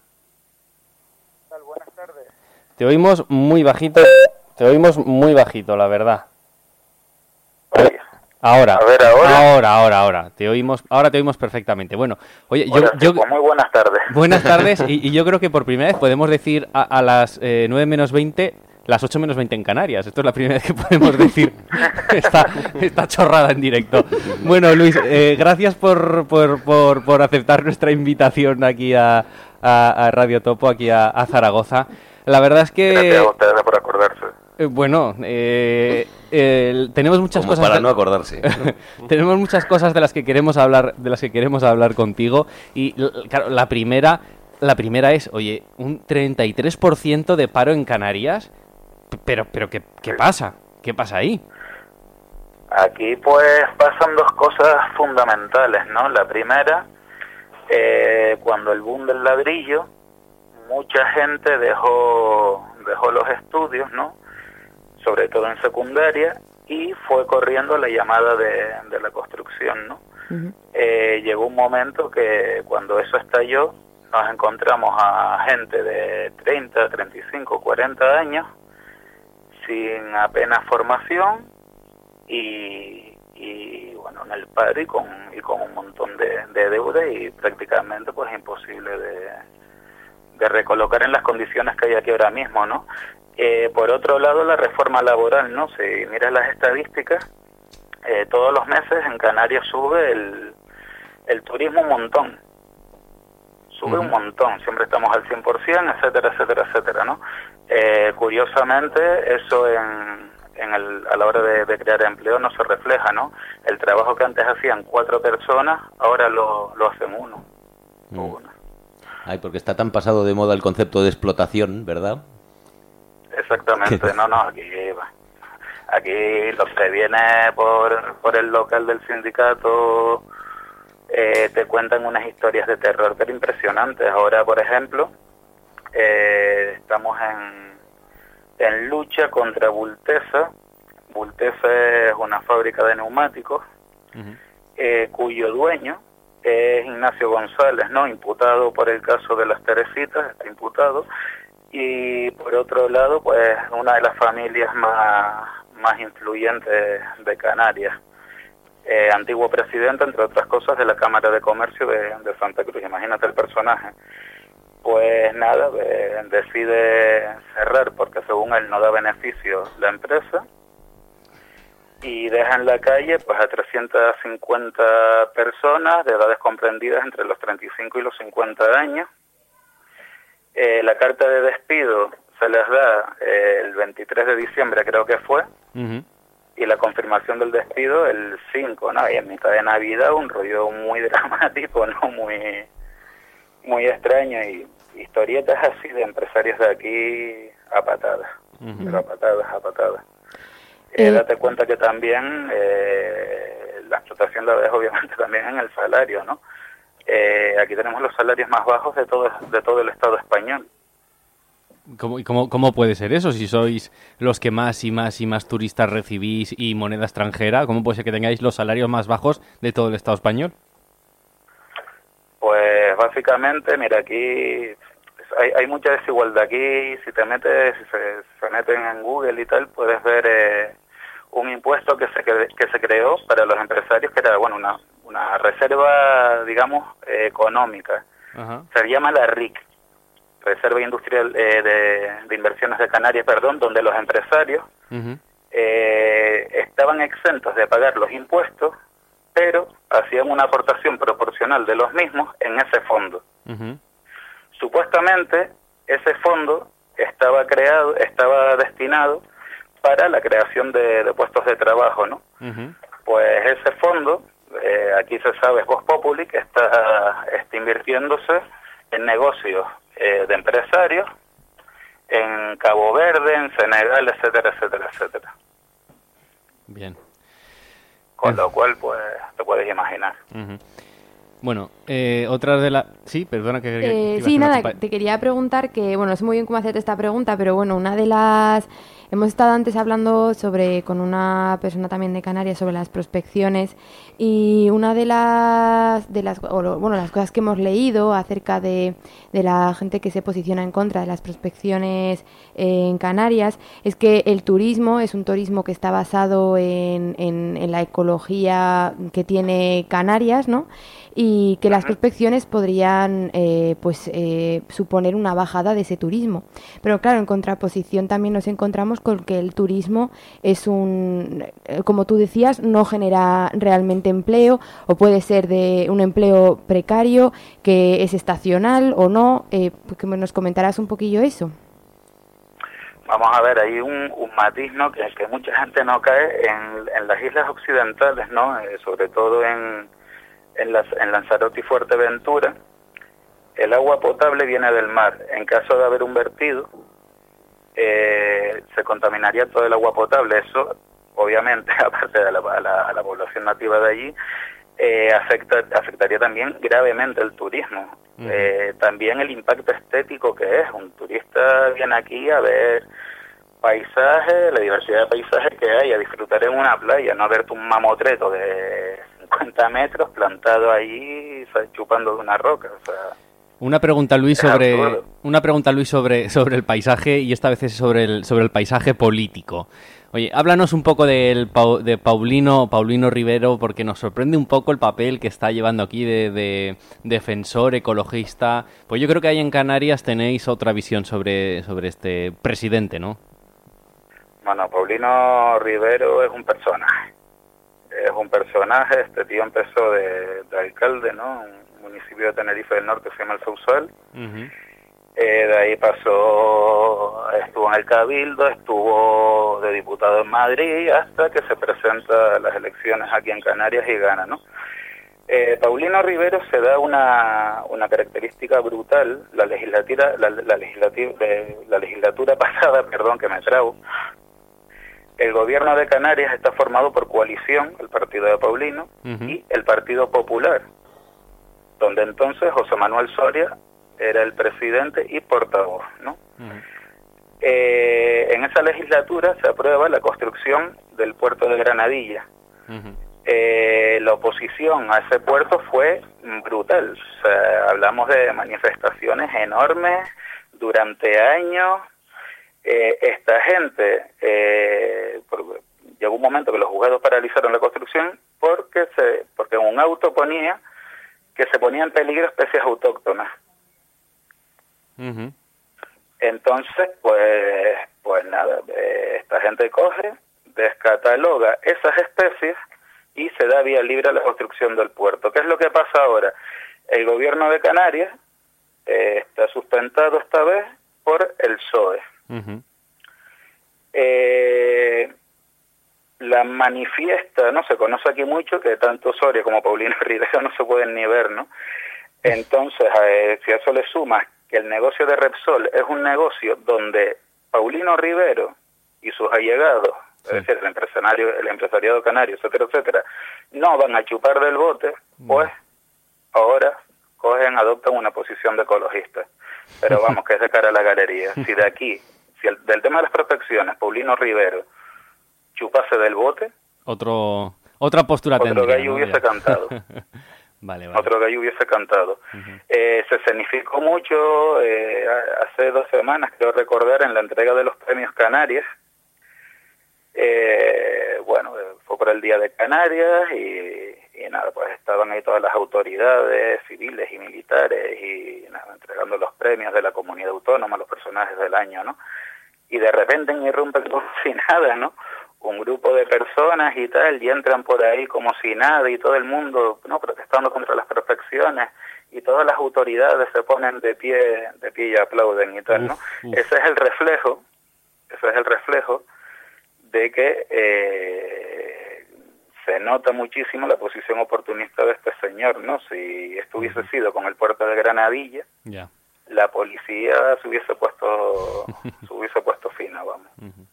H: Te oímos muy bajito, la verdad. Ahora.
R: A ver, ahora.
H: Ahora te oímos perfectamente. Bueno, oye,
R: yo muy buenas tardes.
H: Buenas tardes, y yo creo que por primera vez podemos decir a las 9 menos 20, las 8 menos 20 en Canarias. Esto es la primera vez que podemos decir esta chorrada en directo. Bueno, Luis, gracias por aceptar nuestra invitación aquí a Radio Topo, aquí a Zaragoza. La verdad es que...
R: Gracias a ustedes por acordarse.
H: Bueno, tenemos muchas
J: Como
H: cosas...
J: para no acordarse.
H: Tenemos muchas cosas de las que queremos hablar contigo. Y claro, la primera es, oye, un 33% de paro en Canarias. Pero ¿qué pasa? ¿Qué pasa ahí?
R: Aquí pues pasan dos cosas fundamentales, ¿no? La primera, cuando el boom del ladrillo, mucha gente dejó los estudios, ¿no? Sobre todo en secundaria, y fue corriendo la llamada de la construcción, ¿no? Uh-huh. Llegó un momento que cuando eso estalló, nos encontramos a gente de 30, 35, 40 años, sin apenas formación, y bueno, en el paro y con un montón de deuda, y prácticamente pues imposible de recolocar en las condiciones que hay aquí ahora mismo, ¿no? Por otro lado, la reforma laboral, ¿no? Si miras las estadísticas, todos los meses en Canarias sube el turismo un montón. Sube un montón, siempre estamos al 100%, etcétera, etcétera, etcétera, ¿no? Curiosamente, eso a la hora de crear empleo no se refleja, ¿no? El trabajo que antes hacían 4 personas, ahora lo hacen uno.
J: Ay, porque está tan pasado de moda el concepto de explotación, ¿verdad?
R: Exactamente, no, aquí lo que viene por el local del sindicato te cuentan unas historias de terror pero impresionantes. Ahora, por ejemplo, estamos en lucha contra Bultesa. Bultesa es una fábrica de neumáticos cuyo dueño es Ignacio González, ¿no? Imputado por el caso de las Teresitas, está imputado. Y por otro lado, pues una de las familias más influyentes de Canarias. Antiguo presidente, entre otras cosas, de la Cámara de Comercio de Santa Cruz. Imagínate el personaje. Pues nada, decide cerrar porque según él no da beneficio la empresa y deja en la calle pues a 350 personas de edades comprendidas entre los 35 y los 50 años. La carta de despido se les da el 23 de diciembre, creo que fue, y la confirmación del despido el 5, ¿no? Y en mitad de Navidad, un rollo muy dramático, ¿no? Muy extraño, y historietas así de empresarios de aquí a patadas, pero a patadas. Date cuenta que también la explotación la ves obviamente también en el salario, ¿no? Aquí tenemos los salarios más bajos de todo el Estado español.
H: ¿Cómo puede ser eso? Si sois los que más y más turistas recibís y moneda extranjera, ¿cómo puede ser que tengáis los salarios más bajos de todo el Estado español?
R: Pues básicamente, mira, aquí hay mucha desigualdad. Aquí, si se meten en Google y tal, puedes ver un impuesto que se creó para los empresarios, que era, bueno, una reserva, digamos, económica. Se llama la RIC, Reserva Industrial de Inversiones de Canarias, donde los empresarios estaban exentos de pagar los impuestos, pero hacían una aportación proporcional de los mismos en ese fondo. Supuestamente, ese fondo estaba destinado para la creación de puestos de trabajo, ¿no? Pues ese fondo, aquí se sabe, es Vox Populi, que está invirtiéndose en negocios de empresarios en Cabo Verde, en Senegal, etcétera, etcétera, etcétera.
H: Bien.
R: Con lo cual, pues, te puedes imaginar.
H: Bueno, otra de las... Sí, perdona que
I: sí, nada, te quería preguntar que, bueno, no sé muy bien cómo hacerte esta pregunta, pero bueno, una de las... Hemos estado antes hablando con una persona también de Canarias sobre las prospecciones, y una de las cosas que hemos leído acerca de la gente que se posiciona en contra de las prospecciones en Canarias es que el turismo es un turismo que está basado en la ecología que tiene Canarias, ¿no? Y que las prospecciones podrían suponer una bajada de ese turismo. Pero claro, en contraposición también nos encontramos con que el turismo es como tú decías, no genera realmente empleo, o puede ser de un empleo precario que es estacional o no. Que nos comentarás un poquillo eso.
R: Vamos a ver, hay un matiz, ¿no? que mucha gente no cae en las islas occidentales, ¿no? Sobre todo en Lanzarote y Fuerteventura. El agua potable viene del mar. En caso de haber un vertido, se contaminaría todo el agua potable. Eso, obviamente, aparte de a la población nativa de allí, afectaría también gravemente el turismo. También el impacto estético que es. Un turista viene aquí a ver paisajes, la diversidad de paisajes que hay, a disfrutar en una playa, no a verte un mamotreto de 50 metros plantado ahí, chupando de una roca. O sea,
H: Una pregunta, Luis, sobre el paisaje, y esta vez es sobre el paisaje político. Oye, háblanos un poco de Paulino Rivero, porque nos sorprende un poco el papel que está llevando aquí de defensor ecologista. Pues yo creo que ahí en Canarias tenéis otra visión sobre este presidente, ¿no?
R: Bueno, Paulino Rivero es un personaje. Este tío empezó de alcalde, ¿no? Un municipio de Tenerife del Norte, se llama El Sausal. De ahí estuvo en el Cabildo, estuvo de diputado en Madrid, hasta que se presenta a las elecciones aquí en Canarias y gana, ¿no? Paulino Rivero se da una característica brutal, la legislatura pasada, perdón, que me trago. El gobierno de Canarias está formado por coalición, el partido de Paulino, y el Partido Popular, donde entonces José Manuel Soria era el presidente y portavoz, ¿no? En esa legislatura se aprueba la construcción del puerto de Granadilla. La oposición a ese puerto fue brutal. O sea, hablamos de manifestaciones enormes durante años. Esta gente, llegó un momento que los juzgados paralizaron la construcción porque un auto ponía que se ponía en peligro especies autóctonas. Entonces, pues nada, esta gente coge, descataloga esas especies y se da vía libre a la construcción del puerto. ¿Qué es lo que pasa ahora? El gobierno de Canarias está sustentado esta vez por el PSOE. La manifiesta, no se conoce aquí mucho, que tanto Soria como Paulino Rivero no se pueden ni ver, ¿no? Entonces, si a eso le sumas que el negocio de Repsol es un negocio donde Paulino Rivero y sus allegados, es decir, el empresariado canario, etcétera, etcétera, no van a chupar del bote, pues ahora adoptan una posición de ecologistas. Pero vamos, que es de cara a la galería. Si de aquí, del tema de las prospecciones, Paulino Rivero chupase del bote,
H: otra postura técnica.
R: Otro gallo hubiese cantado.
H: Vale.
R: Otro gallo hubiese cantado. Se escenificó mucho hace 2 semanas, creo recordar, en la entrega de los premios Canarias. Fue por el Día de Canarias y nada, pues estaban ahí todas las autoridades civiles y militares y nada, entregando los premios de la comunidad autónoma, los personajes del año, ¿no? Y de repente irrumpen como si nada, ¿no? Un grupo de personas y tal, y entran por ahí como si nada, y todo el mundo, ¿no?, protestando contra las prospecciones, y todas las autoridades se ponen de pie y aplauden y tal, ¿no? Ese es el reflejo de que se nota muchísimo la posición oportunista de este señor, ¿no? Si esto hubiese sido con el puerto de Granadilla, la policía se hubiese puesto fina, vamos.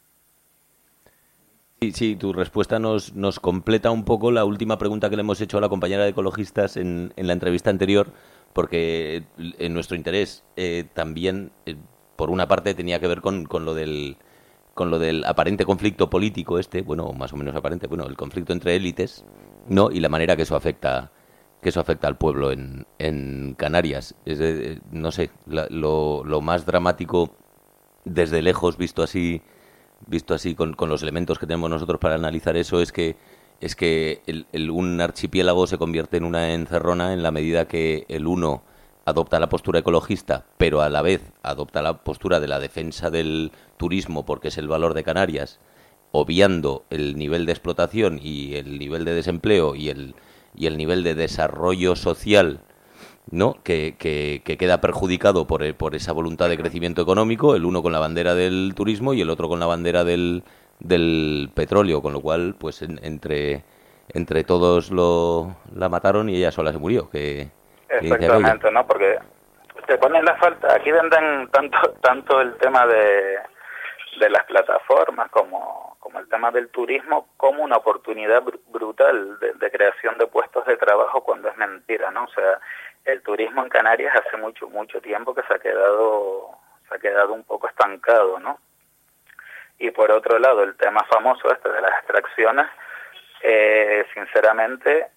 J: Sí, tu respuesta nos completa un poco la última pregunta que le hemos hecho a la compañera de ecologistas en la entrevista anterior, porque en nuestro interés también, por una parte, tenía que ver con lo del aparente conflicto político más o menos aparente, el conflicto entre élites, ¿no? Y la manera que eso afecta al pueblo en Canarias. No sé, lo más dramático desde lejos, visto así con los elementos que tenemos nosotros para analizar eso, es que un archipiélago se convierte en una encerrona en la medida que el uno adopta la postura ecologista, pero a la vez adopta la postura de la defensa del turismo porque es el valor de Canarias, obviando el nivel de explotación y el nivel de desempleo y el nivel de desarrollo social, ¿no?, que queda perjudicado por esa voluntad de crecimiento económico, el uno con la bandera del turismo y el otro con la bandera del petróleo, con lo cual, pues entre todos la mataron y ella sola se murió.
R: Exactamente, ¿no? Porque te ponen la falta, aquí venden tanto el tema de las plataformas como el tema del turismo como una oportunidad brutal de creación de puestos de trabajo, cuando es mentira, ¿no? O sea, el turismo en Canarias hace mucho tiempo que se ha quedado un poco estancado, ¿no? Y por otro lado, el tema famoso de las extracciones, sinceramente,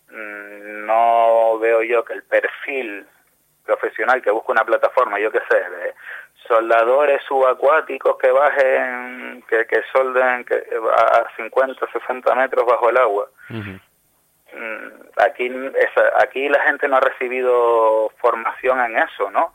R: no veo yo que el perfil profesional que busca una plataforma, yo qué sé, de soldadores subacuáticos que bajen, que solden a 50, 60 metros bajo el agua. Aquí la gente no ha recibido formación en eso, ¿no?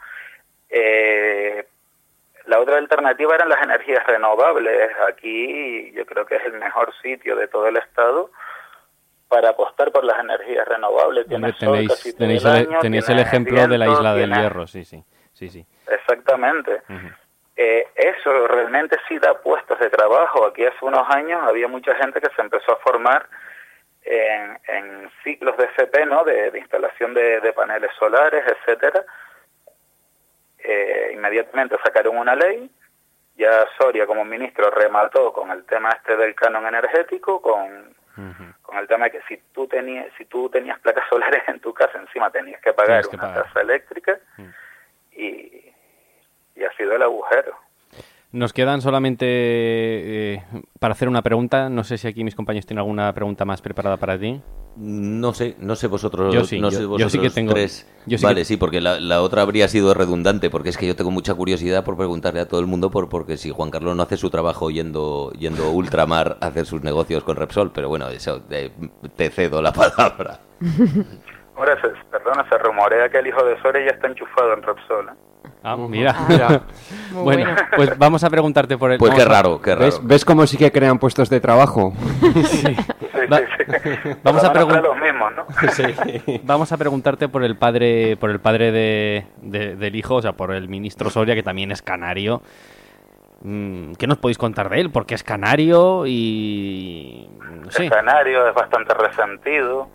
R: La otra alternativa eran las energías renovables. Aquí yo creo que es el mejor sitio de todo el estado para apostar por las energías renovables.
H: Tenéis el ejemplo de la isla del Hierro, sí.
R: exactamente. Eso realmente sí da puestos de trabajo. Aquí hace unos años había mucha gente que se empezó a formar en ciclos de FP, ¿no? De instalación de paneles solares, etcétera. Inmediatamente sacaron una ley. Ya Soria como ministro remató con el tema del canon energético, con el tema de que si tú tenías placas solares en tu casa, encima tenías que pagar una tasa eléctrica, y ha sido el agujero.
H: Nos quedan solamente para hacer una pregunta. No sé si aquí mis compañeros tienen alguna pregunta más preparada para ti.
J: No sé vosotros.
H: Yo sí, yo sí que tengo.
J: Vale, sí, porque la otra habría sido redundante, porque es que yo tengo mucha curiosidad por preguntarle a todo el mundo porque si Juan Carlos no hace su trabajo yendo ultramar a hacer sus negocios con Repsol, pero bueno, eso te cedo la palabra.
R: Ahora, se rumorea que el hijo de Soria ya está enchufado en Repsol, ¿eh?
H: Ah, mira. Bueno, pues vamos a preguntarte por el...
J: Pues qué raro.
B: ¿Ves cómo sí que crean puestos de trabajo?
H: Sí. Vamos a preguntar
R: los mismos, ¿no?
H: Sí. Vamos a preguntarte por el padre del hijo, o sea, por el ministro Soria, que también es canario. ¿Qué nos podéis contar de él? Porque es canario y... no sé.
R: Es canario, es bastante resentido.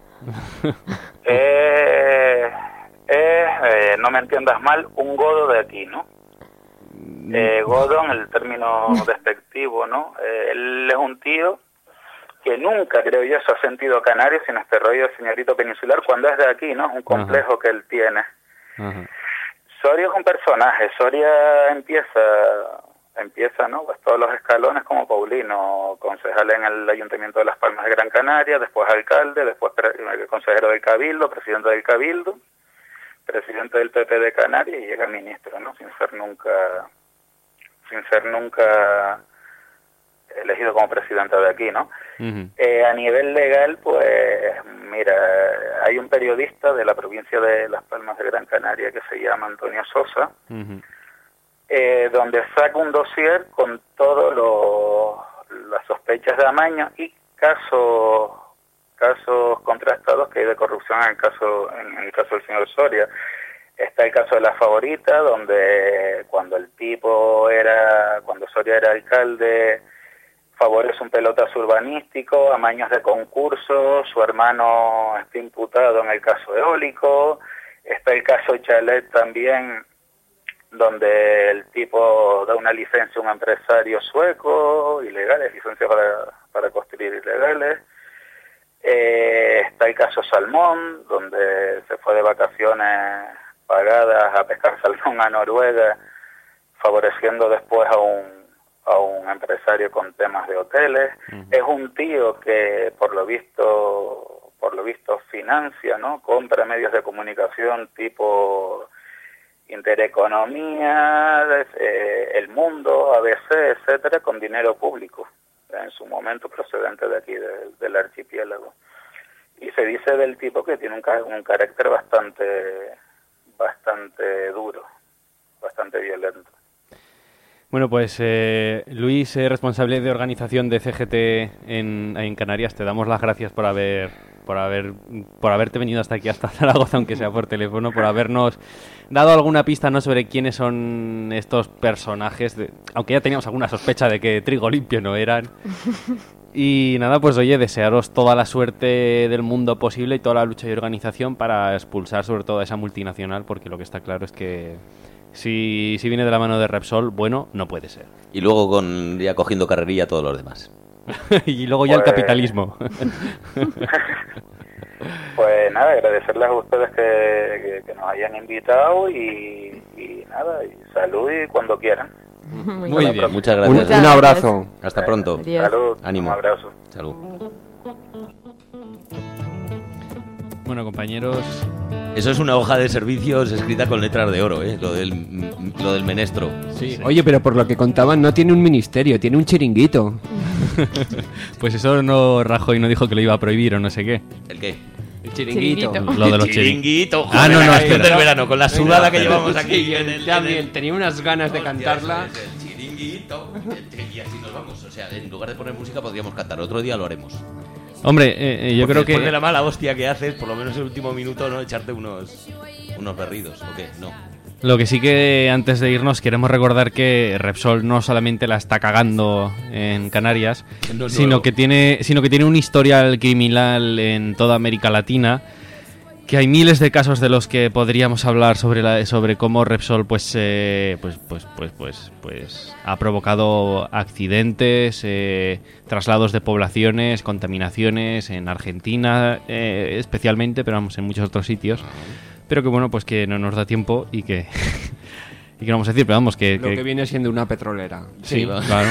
R: No me entiendas mal, un godo de aquí, ¿no? Godo en el término despectivo, ¿no? Él es un tío que nunca, creo yo, se ha sentido canario sin este rollo de señorito peninsular cuando es de aquí, ¿no? Es un complejo que él tiene. Soria es un personaje. Soria empieza, ¿no? Pues todos los escalones como Paulino, concejal en el Ayuntamiento de Las Palmas de Gran Canaria, después alcalde, después consejero del Cabildo, presidente del Cabildo, presidente del PP de Canarias, y llega ministro, ¿no? Sin ser nunca elegido como presidente de aquí, ¿no? A nivel legal, pues mira, hay un periodista de la provincia de Las Palmas de Gran Canaria que se llama Antonio Sosa, donde saca un dossier con todas las sospechas de amaño y casos contrastados que hay de corrupción en el caso del señor Soria. Está el caso de La Favorita, donde cuando Soria era alcalde, favorece un pelotazo urbanístico, amaños de concursos, su hermano está imputado en el caso eólico. Está el caso Chalet también, donde el tipo da una licencia a un empresario sueco, ilegales, licencias para construir ilegales. Está el caso Salmón, donde se fue de vacaciones pagadas a pescar salmón a Noruega, favoreciendo después a un empresario con temas de hoteles. Es un tío que por lo visto financia, ¿no? Compra medios de comunicación tipo Intereconomía, El Mundo, ABC, etcétera, con dinero público, en su momento procedente de aquí, del archipiélago. Y se dice del tipo que tiene un carácter bastante duro, bastante violento.
H: Bueno, pues Luis, responsable de organización de CGT en Canarias, te damos las gracias por haberte venido hasta aquí, hasta Zaragoza, aunque sea por teléfono, por habernos dado alguna pista, ¿no?, sobre quiénes son estos personajes, aunque ya teníamos alguna sospecha de que trigo limpio no eran. Y nada, pues oye, desearos toda la suerte del mundo posible y toda la lucha y organización para expulsar sobre todo a esa multinacional, porque lo que está claro es que si viene de la mano de Repsol, bueno, no puede ser.
J: Y luego ya cogiendo carrerilla todos los demás.
H: Y luego ya el capitalismo.
R: Pues nada, agradecerles a ustedes que nos hayan invitado y nada, y salud y cuando quieran.
H: Muy bien,
J: muchas gracias.
B: Un abrazo.
J: Hasta pronto.
I: Adiós.
R: Salud,
J: ánimo.
R: Un abrazo.
J: Salud.
H: Bueno, compañeros,
J: eso es una hoja de servicios escrita con letras de oro, lo del menestro.
B: Sí. Oye, pero por lo que contaban no tiene un ministerio, tiene un chiringuito.
H: Pues eso no Rajoy no dijo que lo iba a prohibir o no sé qué.
J: ¿El qué?
B: El chiringuito.
H: Lo de los
J: chiringuitos.
H: Ah, no, espera.
J: Del verano, con la sudada que llevamos aquí.
B: También tenía unas ganas de cantarla.
J: El chiringuito. Y así nos vamos. O sea, en lugar de poner música podríamos cantar. Otro día lo haremos.
H: Hombre, yo creo que...
J: Después de la mala hostia que haces, por lo menos el último minuto, ¿no? Echarte unos berridos, ¿o qué? No.
H: Lo que sí que antes de irnos queremos recordar que Repsol no solamente la está cagando en Canarias, sino que tiene un historial criminal en toda América Latina, que hay miles de casos de los que podríamos hablar sobre cómo Repsol pues ha provocado accidentes, traslados de poblaciones, contaminaciones en Argentina especialmente, pero vamos, en muchos otros sitios. Pero que bueno, pues que no nos da tiempo y que no vamos a decir, pero vamos que...
B: Lo que viene siendo una petrolera.
H: Sí, claro,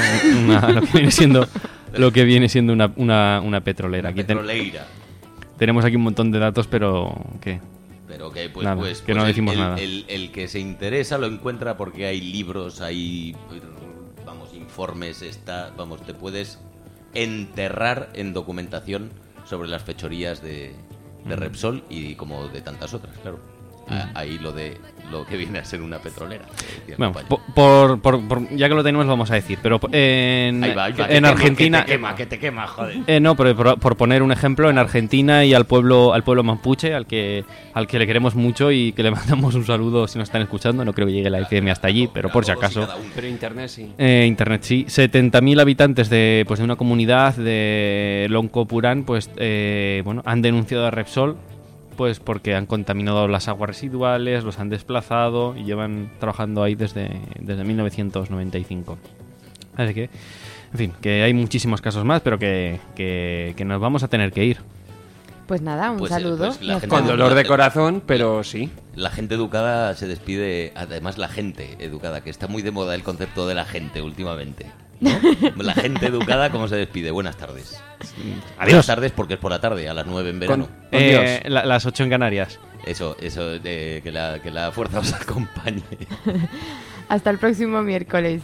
H: lo que viene siendo una petrolera.
J: Una petroleira.
H: Tenemos aquí un montón de datos, pero ¿qué?
J: Pero que pues,
H: nada,
J: pues,
H: que
J: pues
H: no decimos nada.
J: El que se interesa lo encuentra porque hay libros, hay informes, te puedes enterrar en documentación sobre las fechorías de Repsol y como de tantas otras, claro. Ahí lo que viene a ser una petrolera.
H: Bueno, ya que lo tenemos lo vamos a decir, pero en Argentina...
J: Que te quema, joder.
H: No, pero por poner un ejemplo, en Argentina y al pueblo mapuche, al que le queremos mucho y que le mandamos un saludo si nos están escuchando, no creo que llegue la FM hasta allí, pero por si acaso...
B: Pero internet sí.
H: Internet sí. 70.000 habitantes de una comunidad de Loncopurán, pues han denunciado a Repsol, pues porque han contaminado las aguas residuales, los han desplazado y llevan trabajando ahí desde 1995. Así que, en fin, que hay muchísimos casos más, pero que nos vamos a tener que ir.
I: Pues nada, un saludo.
B: Con dolor de corazón, pero sí.
J: La gente educada se despide, además la gente educada, que está muy de moda el concepto de la gente últimamente, ¿no? La gente educada, ¿cómo se despide? Buenas tardes.
H: Adiós.
J: Buenas tardes porque es por la tarde, a las 9 en verano.
H: Las 8 en Canarias.
J: Eso, que la fuerza os acompañe.
I: Hasta el próximo miércoles.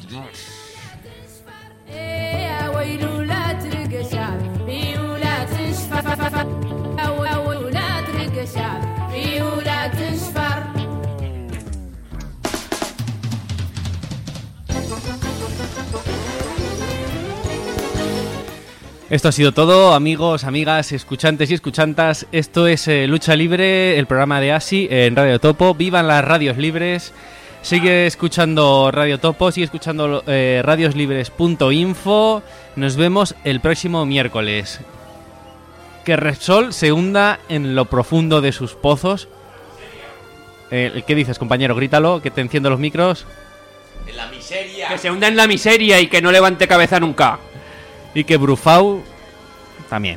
H: Esto ha sido todo, amigos, amigas, escuchantes y escuchantas. Esto es Lucha Libre, el programa de ASI en Radio Topo. ¡Vivan las radios libres! Sigue escuchando Radio Topo, sigue escuchando radioslibres.info. Nos vemos el próximo miércoles. Que Repsol se hunda en lo profundo de sus pozos. ¿Qué dices, compañero? Grítalo, que te enciendo los micros.
J: En la miseria.
B: Que se hunda en la miseria y que no levante cabeza nunca.
H: Y que Brufau también.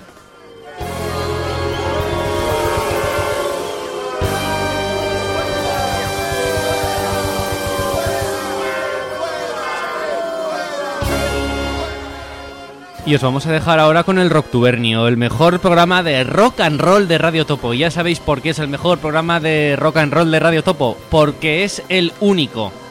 H: Y os vamos a dejar ahora con el Rocktubernio, el mejor programa de rock and roll de Radio Topo. Ya sabéis por qué es el mejor programa de rock and roll de Radio Topo, porque es el único.